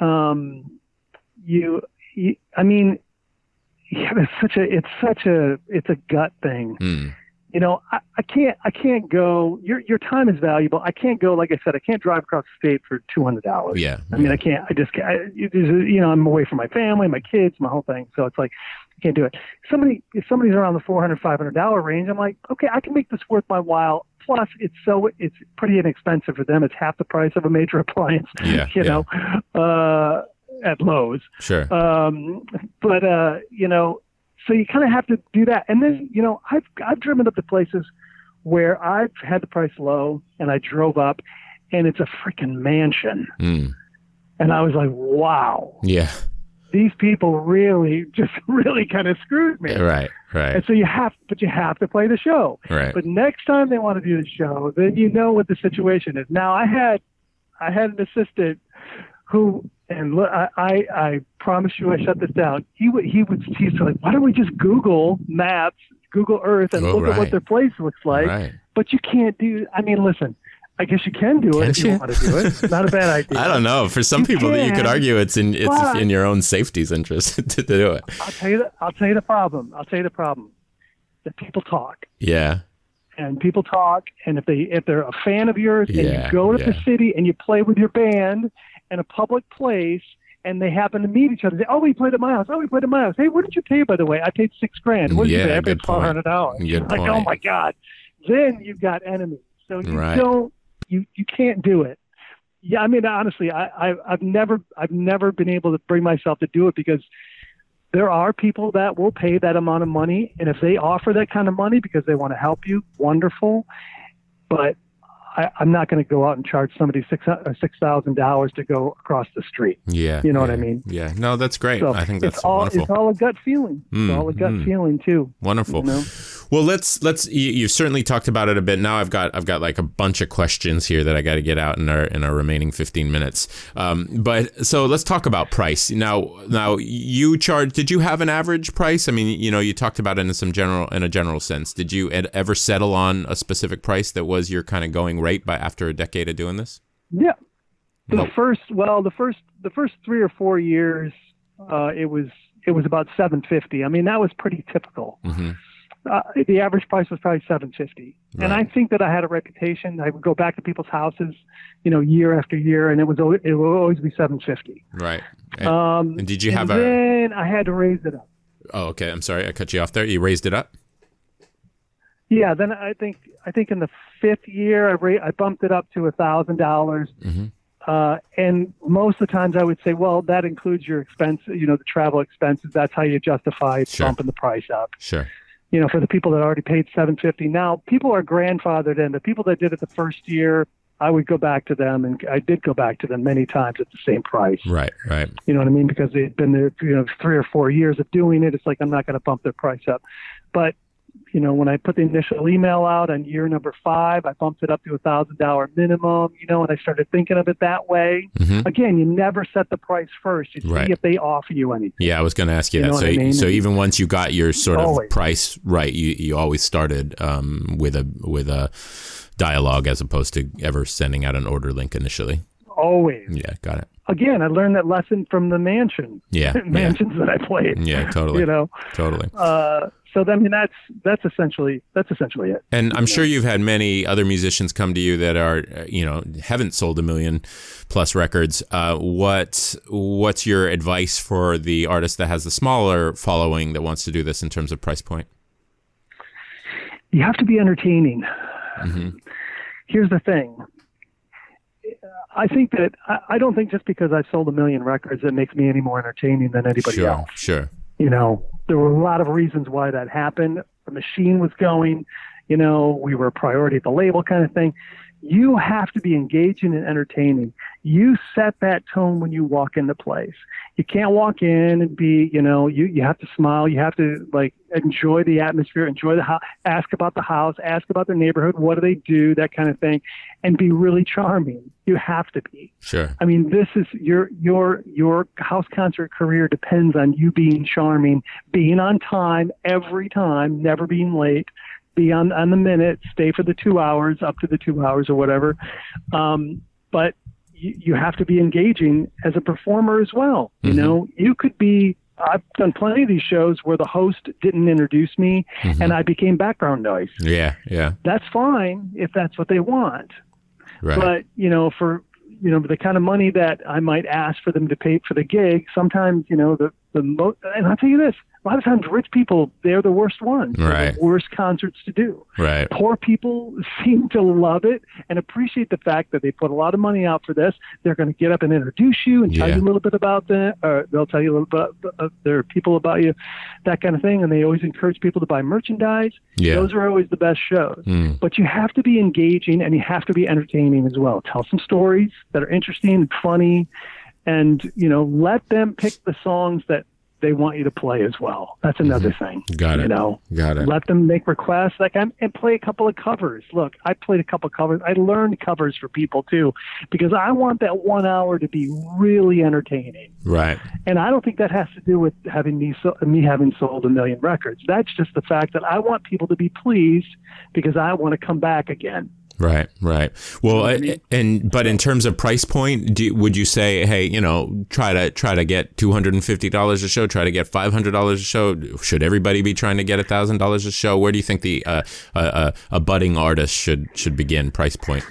um, you, you, I mean, yeah, it's such a, it's such a, it's a gut thing. Mm. You know, I, I can't, I can't go, your, your time is valuable. I can't go, like I said, I can't drive across the state for two hundred dollars. Yeah. I mean, I can't, I just can't, I, you know, I'm away from my family, my kids, my whole thing. So it's like, I can't do it. Somebody, if somebody's around the four hundred dollars, five hundred dollars range, I'm like, okay, I can make this worth my while. Plus, it's so, it's pretty inexpensive for them. It's half the price of a major appliance, yeah, you yeah. know, uh, at Lowe's. Sure. Um, but, uh, you know, so you kind of have to do that. And then, you know, I've, I've driven up to places where I've had the price low and I drove up and it's a freaking mansion. Mm. And I was like, wow. Yeah. These people really just really kind of screwed me. Right, right. And so you have, but you have to play the show. Right. But next time they want to do the show, then you know what the situation is. Now I had, I had an assistant who, and look, I, I, I promise you, I shut this down. He would, he would, he's like, why don't we just Google Maps, Google Earth, and oh, look right. at what their place looks like? Right. But you can't do. I mean, listen. I guess you can do it Can't if you, you? want to do it. It's not a bad idea. I don't know. For some You people, that you could can, argue it's in it's but- in your own safety's interest to do it. I'll tell you. The, I'll tell you the problem. I'll tell you the problem. That people talk. Yeah. And people talk, and if they if they're a fan of yours, and Yeah, you go to yeah. the city and you play with your band in a public place, and they happen to meet each other, they say, "Oh, we played at my house. Oh, we played at my house. Hey, what did you pay, by the way? I paid six grand. What did Yeah, you pay? I good paid twelve hundred dollars." Good Like, point. oh my god! Then you've got enemies. So you Right. don't. You you can't do it. Yeah, I mean, honestly, I, I I've never I've never been able to bring myself to do it, because there are people that will pay that amount of money, and if they offer that kind of money because they want to help you, wonderful. But I, I'm not going to go out and charge somebody six or six thousand dollars to go across the street. Yeah. You know yeah, what I mean? Yeah. No, that's great. So I think that's it's all wonderful. it's all a gut feeling. Mm, it's all a gut mm. feeling too. Wonderful. You know? Well, let's let's. You, you've certainly talked about it a bit. Now I've got I've got like a bunch of questions here that I got to get out in our in our remaining fifteen minutes. Um, but so let's talk about price. Now now you charge. Did you have an average price? I mean, you know, you talked about it in some general in a general sense. Did you ed- ever settle on a specific price that was your kind of going rate by after a decade of doing this? Yeah. The No. first, well, the first, the first three or four years, uh, it was, it was about seven fifty. I mean, that was pretty typical. Mm-hmm. uh, the average price was probably seven fifty. Right. And I think that I had a reputation. I would go back to people's houses, you know, year after year, and it was al- it would always be seven fifty. Right. And, Um, and did you and have a? then I had to raise it up. Oh, okay. I'm sorry, I cut you off there. You raised it up. Yeah. Then I think I think in the fifth year I ra- I bumped it up to a thousand dollars. Mm-hmm. Uh, and most of the times I would say, well, that includes your expense, you know, the travel expenses. That's how you justify Sure. bumping the price up. Sure. You know, for the people that already paid seven fifty. Now, people are grandfathered in. The people that did it the first year, I would go back to them, and I did go back to them many times at the same price. Right. Right. You know what I mean? Because they'd been there, you know, three or four years of doing it. It's like, I'm not going to bump their price up. But, you know, when I put the initial email out on year number five, I bumped it up to a thousand dollar minimum, you know, and I started thinking of it that way. Mm-hmm. Again, you never set the price first. You see Right. if they offer you anything. Yeah, I was going to ask you, You that. know So, what I mean? so even once you got your sort of Always. price right, you you always started um, with a with a dialogue as opposed to ever sending out an order link initially. Always. Yeah, got it. Again, I learned that lesson from the mansion. Yeah, mansions that I played. Yeah, totally. You know. Totally. Uh, so I mean, that's that's essentially that's essentially it. And I'm sure you've had many other musicians come to you that are, uh, you know, haven't sold a million plus records. Uh, what what's your advice for the artist that has the smaller following that wants to do this in terms of price point? You have to be entertaining. Mm-hmm. Here's the thing. I think that I, I don't think just because I've sold a million records that makes me any more entertaining than anybody Sure, else. sure. You know, there were a lot of reasons why that happened. The machine was going, you know, we were a priority at the label kind of thing. You have to be engaging and entertaining. You set that tone when you walk into place. You can't walk in and be, you know, you, you have to smile. You have to like enjoy the atmosphere, enjoy the house, ask about the house, ask about their neighborhood. What do they do? That kind of thing, and be really charming. You have to be. Sure. I mean, this is your, your, your house concert career depends on you being charming, being on time every time, never being late. Be on, on the minute, stay for the two hours, up to the two hours or whatever. Um, but you, you have to be engaging as a performer as well. You Mm-hmm. know, you could be, I've done plenty of these shows where the host didn't introduce me Mm-hmm. and I became background noise. Yeah, yeah. That's fine if that's what they want. Right. But, you know, for, you know, the kind of money that I might ask for them to pay for the gig, sometimes, you know, the, the mo- and I'll tell you this, a lot of times rich people, they're the worst ones. They're Right. the worst concerts to do. Right. Poor people seem to love it and appreciate the fact that they put a lot of money out for this. They're going to get up and introduce you and tell Yeah. you a little bit about that, or they'll tell you a little bit about their people about you, that kind of thing. And they always encourage people to buy merchandise. Yeah. Those are always the best shows. Mm. But you have to be engaging and you have to be entertaining as well. Tell some stories that are interesting and funny, and, you know, let them pick the songs that they want you to play as well. That's another thing. Got it. You know, Got it. let them make requests, like, and and play a couple of covers. Look, I played a couple of covers. I learned covers for people too, because I want that one hour to be really entertaining. Right. And I don't think that has to do with having me so, me having sold a million records. That's just the fact that I want people to be pleased because I want to come back again. Right, right. Well, what I uh, mean? and but in terms of price point, do, would you say, hey, you know, try to try to get two hundred and fifty dollars a show, try to get five hundred dollars a show? Should everybody be trying to get a thousand dollars a show? Where do you think the uh, uh, a budding artist should should begin price point?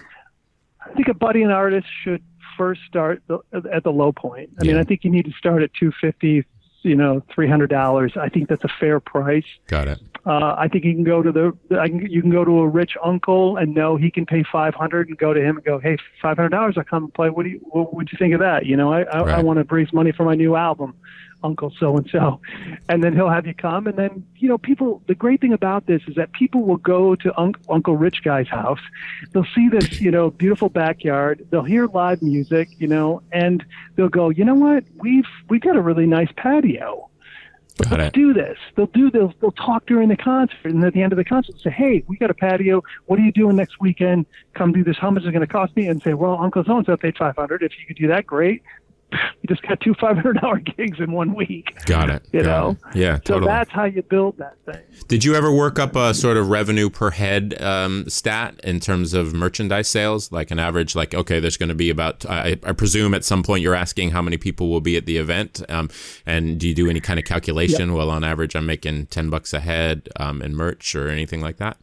I think a budding artist should first start the, at the low point. I mean, Yeah. I think you need to start at two fifty, you know, three hundred dollars. I think that's a fair price. Got it. Uh, I think you can go to the, I can, you can go to a rich uncle and know he can pay five hundred and go to him and go, hey, five hundred dollars, I'll come and play. What do you, what would you think of that? You know, I, I, Right. I want to raise money for my new album, Uncle so-and-so. And then he'll have you come. And then, you know, people, the great thing about this is that people will go to un- Uncle Rich Guy's house. They'll see this, you know, beautiful backyard. They'll hear live music, you know, and they'll go, you know what? We've, we've got a really nice patio. Got Let's it. do this. They'll do this. They'll talk during the concert, and at the end of the concert, say, "Hey, we got a patio. What are you doing next weekend? Come do this. How much is it going to cost me?" And say, "Well, Uncle so and so paid five hundred. If you could do that, great." we just got two five hundred dollar gigs in one week. Got it. You Got know? It. Yeah, so totally. that's how you build that thing. Did you ever work up a sort of revenue per head um, stat in terms of merchandise sales, like an average? Like, okay, there's going to be about. I, I presume at some point you're asking how many people will be at the event, um, and do you do any kind of calculation? Yep. Well, on average, I'm making ten bucks a head um, in merch or anything like that.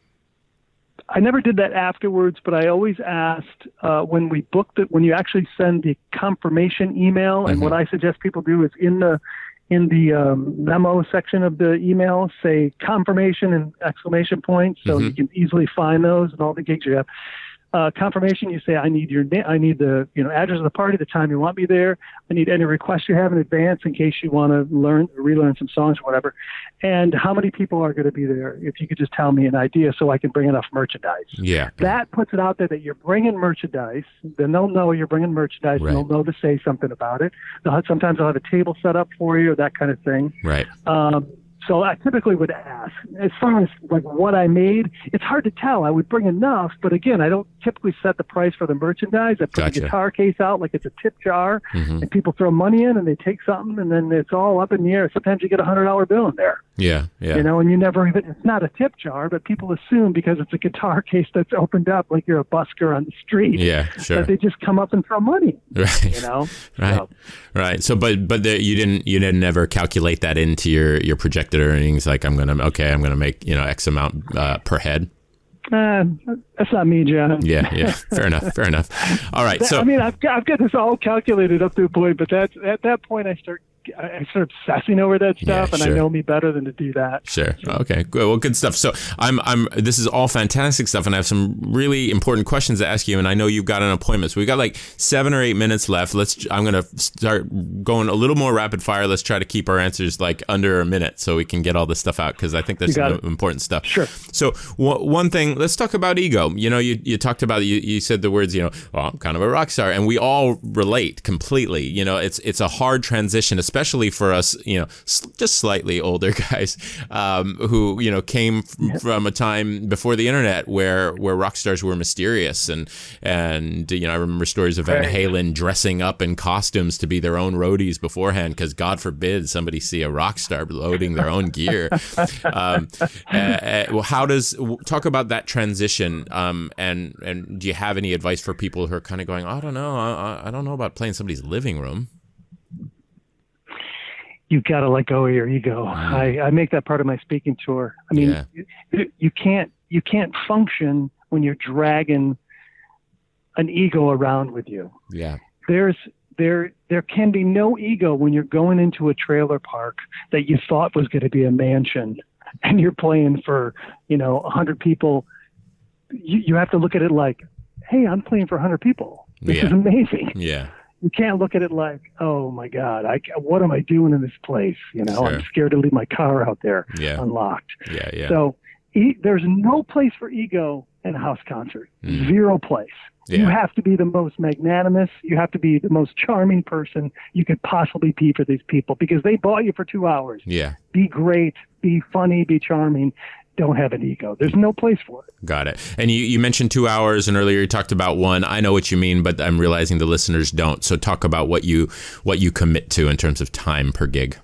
I never did that afterwards, but I always asked uh, when we booked it, when you actually send the confirmation email, and mm-hmm. what I suggest people do is in the in the um, memo section of the email, say confirmation and exclamation points, so mm-hmm. you can easily find those and all the gigs you have. Uh, confirmation, you say, I need your, na- I need the, you know, address of the party, the time you want me there. I need any requests you have in advance in case you want to learn, relearn some songs or whatever. And how many people are going to be there? If you could just tell me an idea so I can bring enough merchandise. Yeah. That puts it out there that you're bringing merchandise. Then they'll know you're bringing merchandise. Right. And they'll know to say something about it. They'll have, sometimes they'll have a table set up for you or that kind of thing. Right. Um, So I typically would ask. As far as like what I made, it's hard to tell. I would bring enough, but again, I don't typically set the price for the merchandise. I put Gotcha. the guitar case out like it's a tip jar, mm-hmm. and people throw money in and they take something, and then it's all up in the air. Sometimes you get a hundred dollar bill in there. Yeah, yeah. You know, and you never even, it's not a tip jar, but people assume because it's a guitar case that's opened up like you're a busker on the street. Yeah, sure. That they just come up and throw money. Right. You know? Right. So. Right. So, but, but the, you didn't, you didn't ever calculate that into your, your projected earnings. Like I'm going to, okay, I'm going to make, you know, X amount uh, per head. Uh, that's not me, John. Yeah, yeah. Fair enough. Fair enough. All right. So, I mean, I've got, I've got this all calculated up to a point, but that's, at that point I start, I start obsessing over that stuff, yeah, and sure. I know me better than to do that. Sure. Okay. Good. Well, good stuff. So I'm, I'm. This is all fantastic stuff, and I have some really important questions to ask you. And I know you've got an appointment, so we got like seven or eight minutes left. Let's. I'm gonna start going a little more rapid fire. Let's try to keep our answers like under a minute, so we can get all this stuff out because I think there's some it. important stuff. Sure. So w- one thing. Let's talk about ego. You know, you you talked about you you said the words. You know, well, I'm kind of a rock star, and we all relate completely. You know, it's it's a hard transition, especially for us. You know, just slightly older guys um, who, you know, came f- yeah. from a time before the internet where where rock stars were mysterious. And, and you know, I remember stories of Van right. Halen dressing up in costumes to be their own roadies beforehand because God forbid somebody see a rock star loading their own gear. um, uh, uh, well, how does, talk about that transition um, and, and do you have any advice for people who are kind of going, I don't know, I, I don't know about playing somebody's living room? You've got to let go of your ego. Mm. I, I make that part of my speaking tour. I mean, yeah. you, you can't you can't function when you're dragging an ego around with you. Yeah. There's there there can be no ego when you're going into a trailer park that you thought was going to be a mansion, and you're playing for, you know, a hundred people. You you have to look at it like, hey, I'm playing for a hundred people. This yeah. is amazing. Yeah. You can't look at it like, oh my God, I, what am I doing in this place? You know, Sure. I'm scared to leave my car out there Yeah. unlocked. Yeah, yeah. So e- there's no place for ego in a house concert. Mm. Zero place. Yeah. You have to be the most magnanimous. You have to be the most charming person you could possibly be for these people because they bought you for two hours. Yeah. Be great, be funny, be charming. Don't have an ego. There's no place for it. Got it. And you, you mentioned two hours, and earlier you talked about one. I know what you mean, but I'm realizing the listeners don't. So talk about what you what you commit to in terms of time per gig.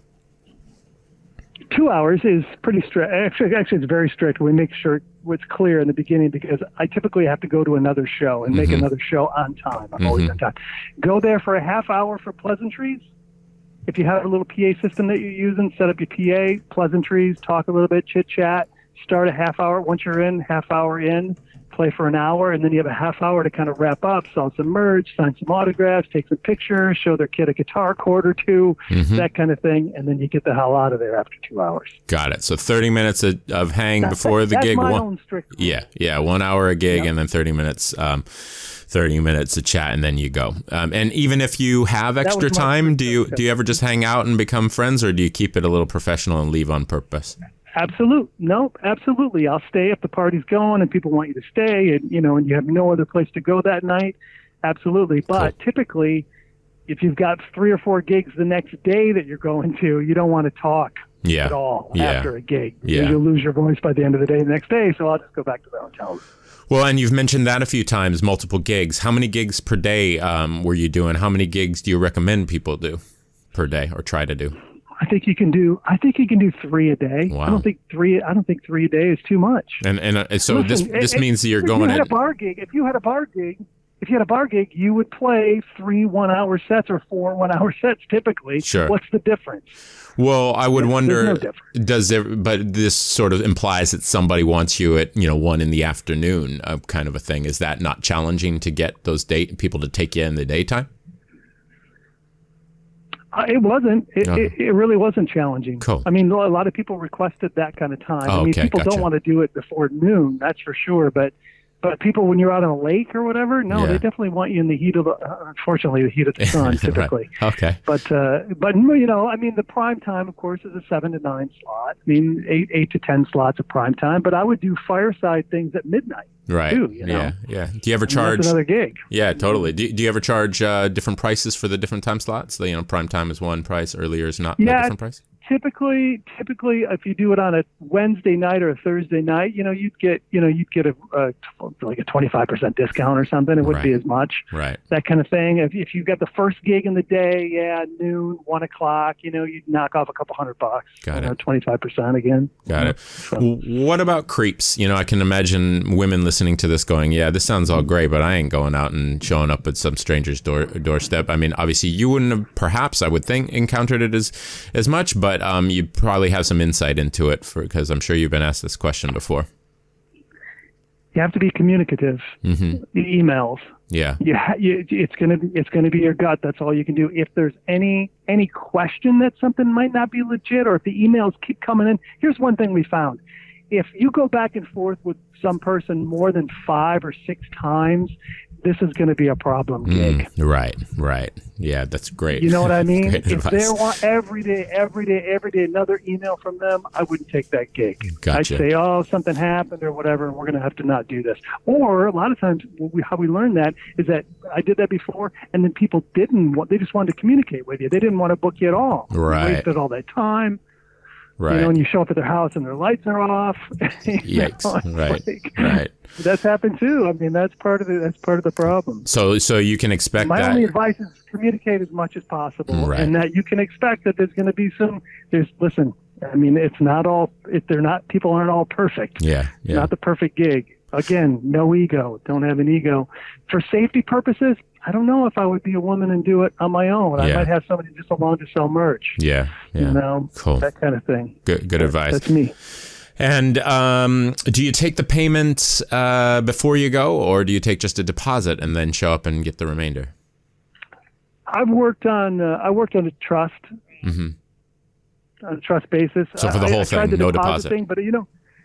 Two hours is pretty strict. Actually, actually, it's very strict. We make sure it's clear in the beginning because I typically have to go to another show and make Mm-hmm. another show on time. I'm Mm-hmm. always on time. Go there for a half hour for pleasantries. If you have a little P A system that you're using, set up your P A, pleasantries, talk a little bit, chit chat. Start a half hour. Once you're in, half hour in, play for an hour, and then you have a half hour to kind of wrap up, sell some merch, sign some autographs, take some pictures, show their kid a guitar chord or two, Mm-hmm. that kind of thing, and then you get the hell out of there after two hours. Got it. So thirty minutes of, of hang That's, before the that's gig. my One, own strict rule. yeah, yeah, one hour a gig, Yep. and then thirty minutes, um, thirty minutes to chat, and then you go. Um, and even if you have extra was my time, first do you tip. do you ever just hang out and become friends, or do you keep it a little professional and leave on purpose? Absolute. No, absolutely. I'll stay if the party's going and people want you to stay and, you know, and you have no other place to go that night. Absolutely. But Cool. typically, if you've got three or four gigs the next day that you're going to, you don't want to talk yeah. at all yeah. after a gig. Yeah. You'll lose your voice by the end of the day the next day, so I'll just go back to the hotel. Well, and you've mentioned that a few times, multiple gigs. How many gigs per day um, were you doing? How many gigs do you recommend people do per day or try to do? I think you can do. I think you can do three a day. Wow. I don't think three. I don't think three a day is too much. And and uh, so Listen, this this it, means that you're if going you had at a bar gig. If you had a bar gig, if you had a bar gig, you would play three one-hour sets or four one-hour sets typically. Sure. What's the difference? Well, I would There's wonder, no difference. does there, but this sort of implies that somebody wants you at, you know, one in the afternoon, uh, kind of a thing. Is that not challenging to get those date people to take you in the daytime? Uh, it wasn't. It, Oh. it, it really wasn't challenging. Cool. I mean, a lot of people requested that kind of time. Oh, I mean, okay, people gotcha. don't want to do it before noon, that's for sure. But but people, when you're out on a lake or whatever, no, Yeah. they definitely want you in the heat of the, uh, unfortunately, the heat of the sun, typically. Right. Okay. But uh, but you know, I mean, the prime time, of course, is a seven to nine slot. I mean, eight eight to ten slots of prime time. But I would do fireside things at midnight. Right. Too, you know? Yeah. Yeah. Do you ever I mean, charge? that's another gig. Yeah, totally. Do, do you ever charge uh, different prices for the different time slots? You know, prime time is one price, earlier is not a Yeah. different price? Typically, typically, if you do it on a Wednesday night or a Thursday night, you know, you'd get, you know, you'd get a, a like a twenty-five percent discount or something. It wouldn't be Right. as much, Right. that kind of thing. If if you got the first gig in the day, yeah, noon, one o'clock, you know, you'd knock off a couple hundred bucks. Got you know, it. twenty-five percent again. Got it. So- W- What about creeps? You know, I can imagine women listening to this going, yeah, this sounds all great, but I ain't going out and showing up at some stranger's door doorstep. I mean, obviously you wouldn't have, perhaps I would think, encountered it as, as much, but um, you probably have some insight into it for, because I'm sure you've been asked this question before. You have to be communicative. Mm-hmm. The emails. Yeah. You, ha- you, it's gonna be it's gonna be your gut. That's all you can do. If there's any any question that something might not be legit, or if the emails keep coming in, here's one thing we found: if you go back and forth with some person more than five or six times, this is going to be a problem gig. Mm, right. Right. Yeah, that's great. You know what I mean? Great If advice. they want every day, every day, every day, another email from them, I wouldn't take that gig. Gotcha. I'd say, oh, something happened or whatever, and we're going to have to not do this. Or a lot of times, what we, how we learn that is that I did that before, and then people didn't want, they just wanted to communicate with you. They didn't want to book you at all. Right. They wasted all that time. Right. You know, and you show up at their house and their lights are off. You know, Yikes. it's Right. like- Right. That's happened too. I mean, that's part of the that's part of the problem. So, so you can expect My that. only advice is communicate as much as possible, Right. and that you can expect that there's going to be some. There's listen. I mean, it's not all. If they're not, people aren't all perfect. Yeah. Yeah. Not the perfect gig. Again, no ego. Don't have an ego. For safety purposes, I don't know if I would be a woman and do it on my own. I Yeah. might have somebody just along to sell merch. yeah. Yeah. You know, Cool. that kind of thing. Good. Good advice. That's me. And um, do you take the payment uh, before you go, or do you take just a deposit and then show up and get the remainder? I've worked on. Uh, I worked on a trust. Mm-hmm. On a trust basis. So for the I- whole I tried thing, the no deposit. thing, but you know,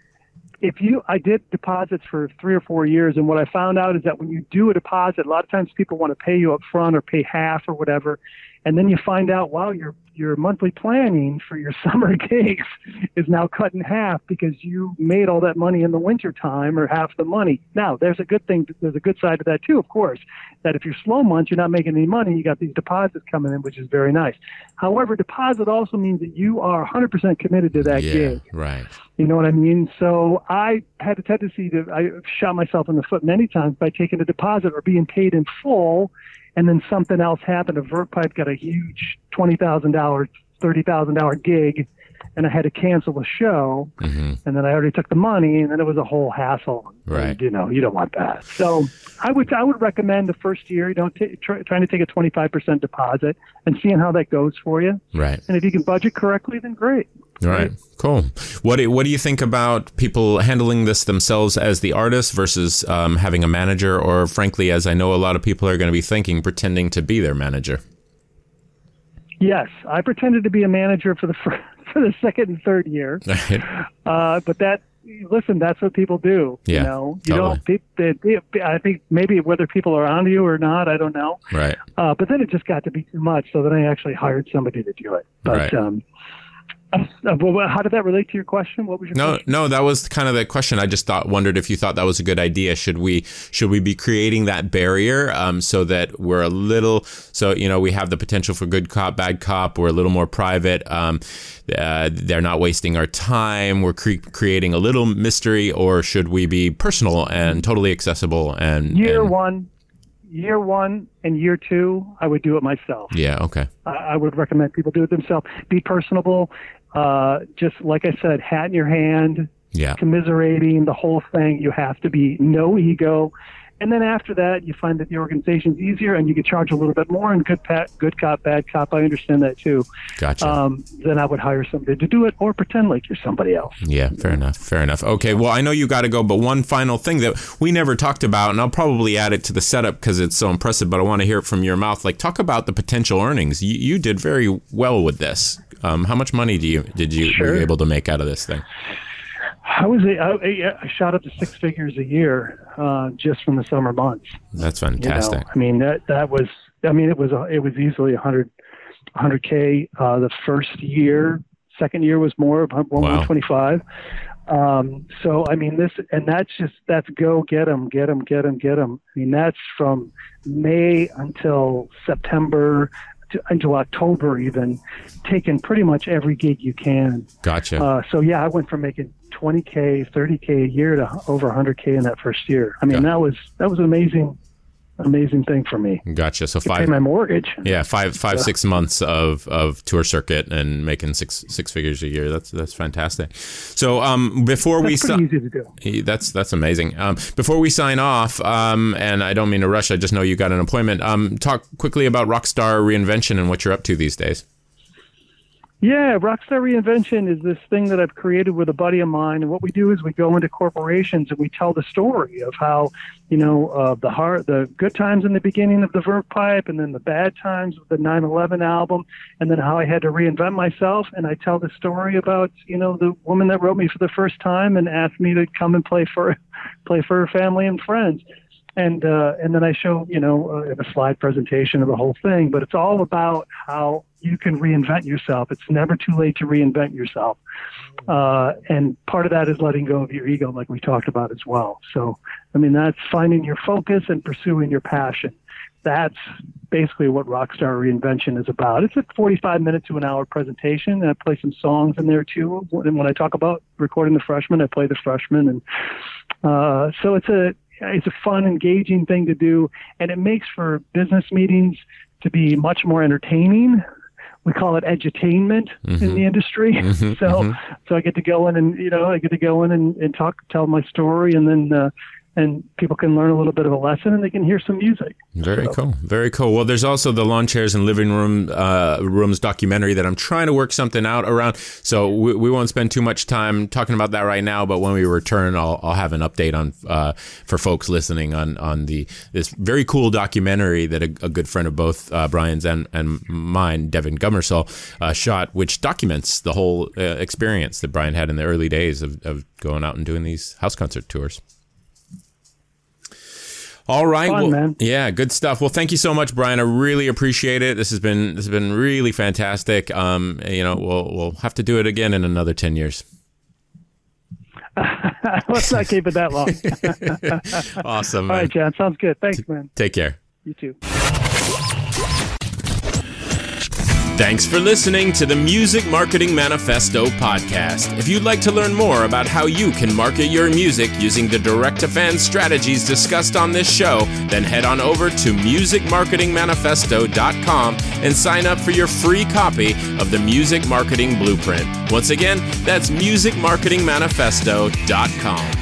if you, I did deposits for three or four years, and what I found out is that when you do a deposit, a lot of times people want to pay you up front or pay half or whatever, and then you find out, wow, your your monthly planning for your summer gigs is now cut in half because you made all that money in the winter time, or half the money. Now, there's a good thing. There's a good side to that too, of course. That if you're slow months, you're not making any money. You got these deposits coming in, which is very nice. However, deposit also means that you are one hundred percent committed to that Yeah. gig. Right. You know what I mean? So I had a tendency to, I shot myself in the foot many times by taking a deposit or being paid in full, and then something else happened. A Vertpipe got a huge twenty thousand dollars, thirty thousand dollars gig, and I had to cancel the show, Mm-hmm. and then I already took the money, and then it was a whole hassle. Right. And, you know, you don't want that. So I would I would recommend the first year, you know, t- try, trying to take a twenty-five percent deposit and seeing how that goes for you. Right. And if you can budget correctly, then great. Right. Cool. What do, what do you think about people handling this themselves as the artist versus um, having a manager, or frankly, as I know a lot of people are going to be thinking, pretending to be their manager? Yes, I pretended to be a manager for the fir- for the second and third year, Right. uh, but that listen, that's what people do. Yeah, you know, you totally. don't. They, they, they, I think maybe whether people are onto you or not, I don't know. Right. Uh, but then it just got to be too much, so then I actually hired somebody to do it. But Right. um, Uh, well, how did that relate to your question? What was your no, question? No, that was kind of the question. I just thought, wondered if you thought that was a good idea. Should we, should we be creating that barrier um, so that we're a little, so, you know, we have the potential for good cop, bad cop. We're a little more private. Um, uh, they're not wasting our time. We're cre- creating a little mystery, or should we be personal and totally accessible? And year and, one, year one and year two, I would do it myself. Yeah. Okay. I, I would recommend people do it themselves. Be personable. Uh, just like I said, hat in your hand, yeah. commiserating the whole thing. You have to be no ego. And then after that, you find that the organization's easier and you can charge a little bit more. And good pat, good cop, bad cop, I understand that too. Gotcha. Um, then I would hire somebody to do it, or pretend like you're somebody else. Yeah, fair enough. Fair enough. Okay, well, I know you got to go, but one final thing that we never talked about, and I'll probably add it to the setup because it's so impressive, but I want to hear it from your mouth. Like, talk about the potential earnings. You, you did very well with this. Um, how much money do you did you Sure. were you able to make out of this thing? I was a, I, I shot up to six figures a year uh, just from the summer months. That's fantastic. You know? I mean, that that was. I mean, it was a, it was easily a hundred, hundred k uh, the first year. Second year was more of one Wow. twenty five. Um, so I mean, this and that's just that's go get them, get them, get them, get them. I mean, that's from May until September. To, until October, even taking pretty much every gig you can. Gotcha. Uh, so yeah, I went from making twenty K, thirty K a year to over one hundred K in that first year. I mean, Got- that was that was an amazing, amazing thing for me. Gotcha. So To pay five, my mortgage. yeah, five, five, Yeah. six months of, of tour circuit and making six, six figures a year. That's that's fantastic. So um, before we That's pretty start. easy to do. That's that's amazing. Um, before we sign off, um, and I don't mean to rush, I just know you got an appointment. Um, talk quickly about Rockstar Reinvention and what you're up to these days. Yeah, Rockstar Reinvention is this thing that I've created with a buddy of mine, and what we do is we go into corporations and we tell the story of how, you know, uh, the hard, the good times in the beginning of the Verve Pipe, and then the bad times of the nine eleven album, and then how I had to reinvent myself. And I tell the story about, you know, the woman that wrote me for the first time and asked me to come and play for, play for her family and friends. And uh, and then I show, you know, uh, a slide presentation of the whole thing. But it's all about how you can reinvent yourself. It's never too late to reinvent yourself. Uh, and part of that is letting go of your ego, like we talked about as well. So, I mean, that's finding your focus and pursuing your passion. That's basically what Rockstar Reinvention is about. It's a forty-five minute to an hour presentation, and I play some songs in there too. And when I talk about recording the Freshman, I play the Freshman. And uh, so it's a It's a fun, engaging thing to do, and it makes for business meetings to be much more entertaining. We call it edutainment mm-hmm. in the industry. Mm-hmm, so, mm-hmm. so I get to go in and, you know, I get to go in and, and talk, tell my story, and then, uh, and people can learn a little bit of a lesson, and they can hear some music. Very so. cool. Very cool. Well, there's also the Lawn Chairs and Living Room uh, Rooms documentary that I'm trying to work something out around. So we, we won't spend too much time talking about that right now. But when we return, I'll, I'll have an update on uh, for folks listening on on the this very cool documentary that a, a good friend of both uh, Brian's and, and mine, Devin Gummersall, uh, shot, which documents the whole uh, experience that Brian had in the early days of, of going out and doing these house concert tours. All right. Fun, well, man. Yeah, good stuff. Well, thank you so much, Brian. I really appreciate it. This has been this has been really fantastic. Um, you know, we'll we'll have to do it again in another ten years. Let's not keep it that long. Awesome. All man. right, John. Sounds good. Thanks, man. Take care. You too. Thanks for listening to the Music Marketing Manifesto podcast. If you'd like to learn more about how you can market your music using the direct-to-fan strategies discussed on this show, then head on over to music marketing manifesto dot com and sign up for your free copy of the Music Marketing Blueprint. Once again, that's music marketing manifesto dot com.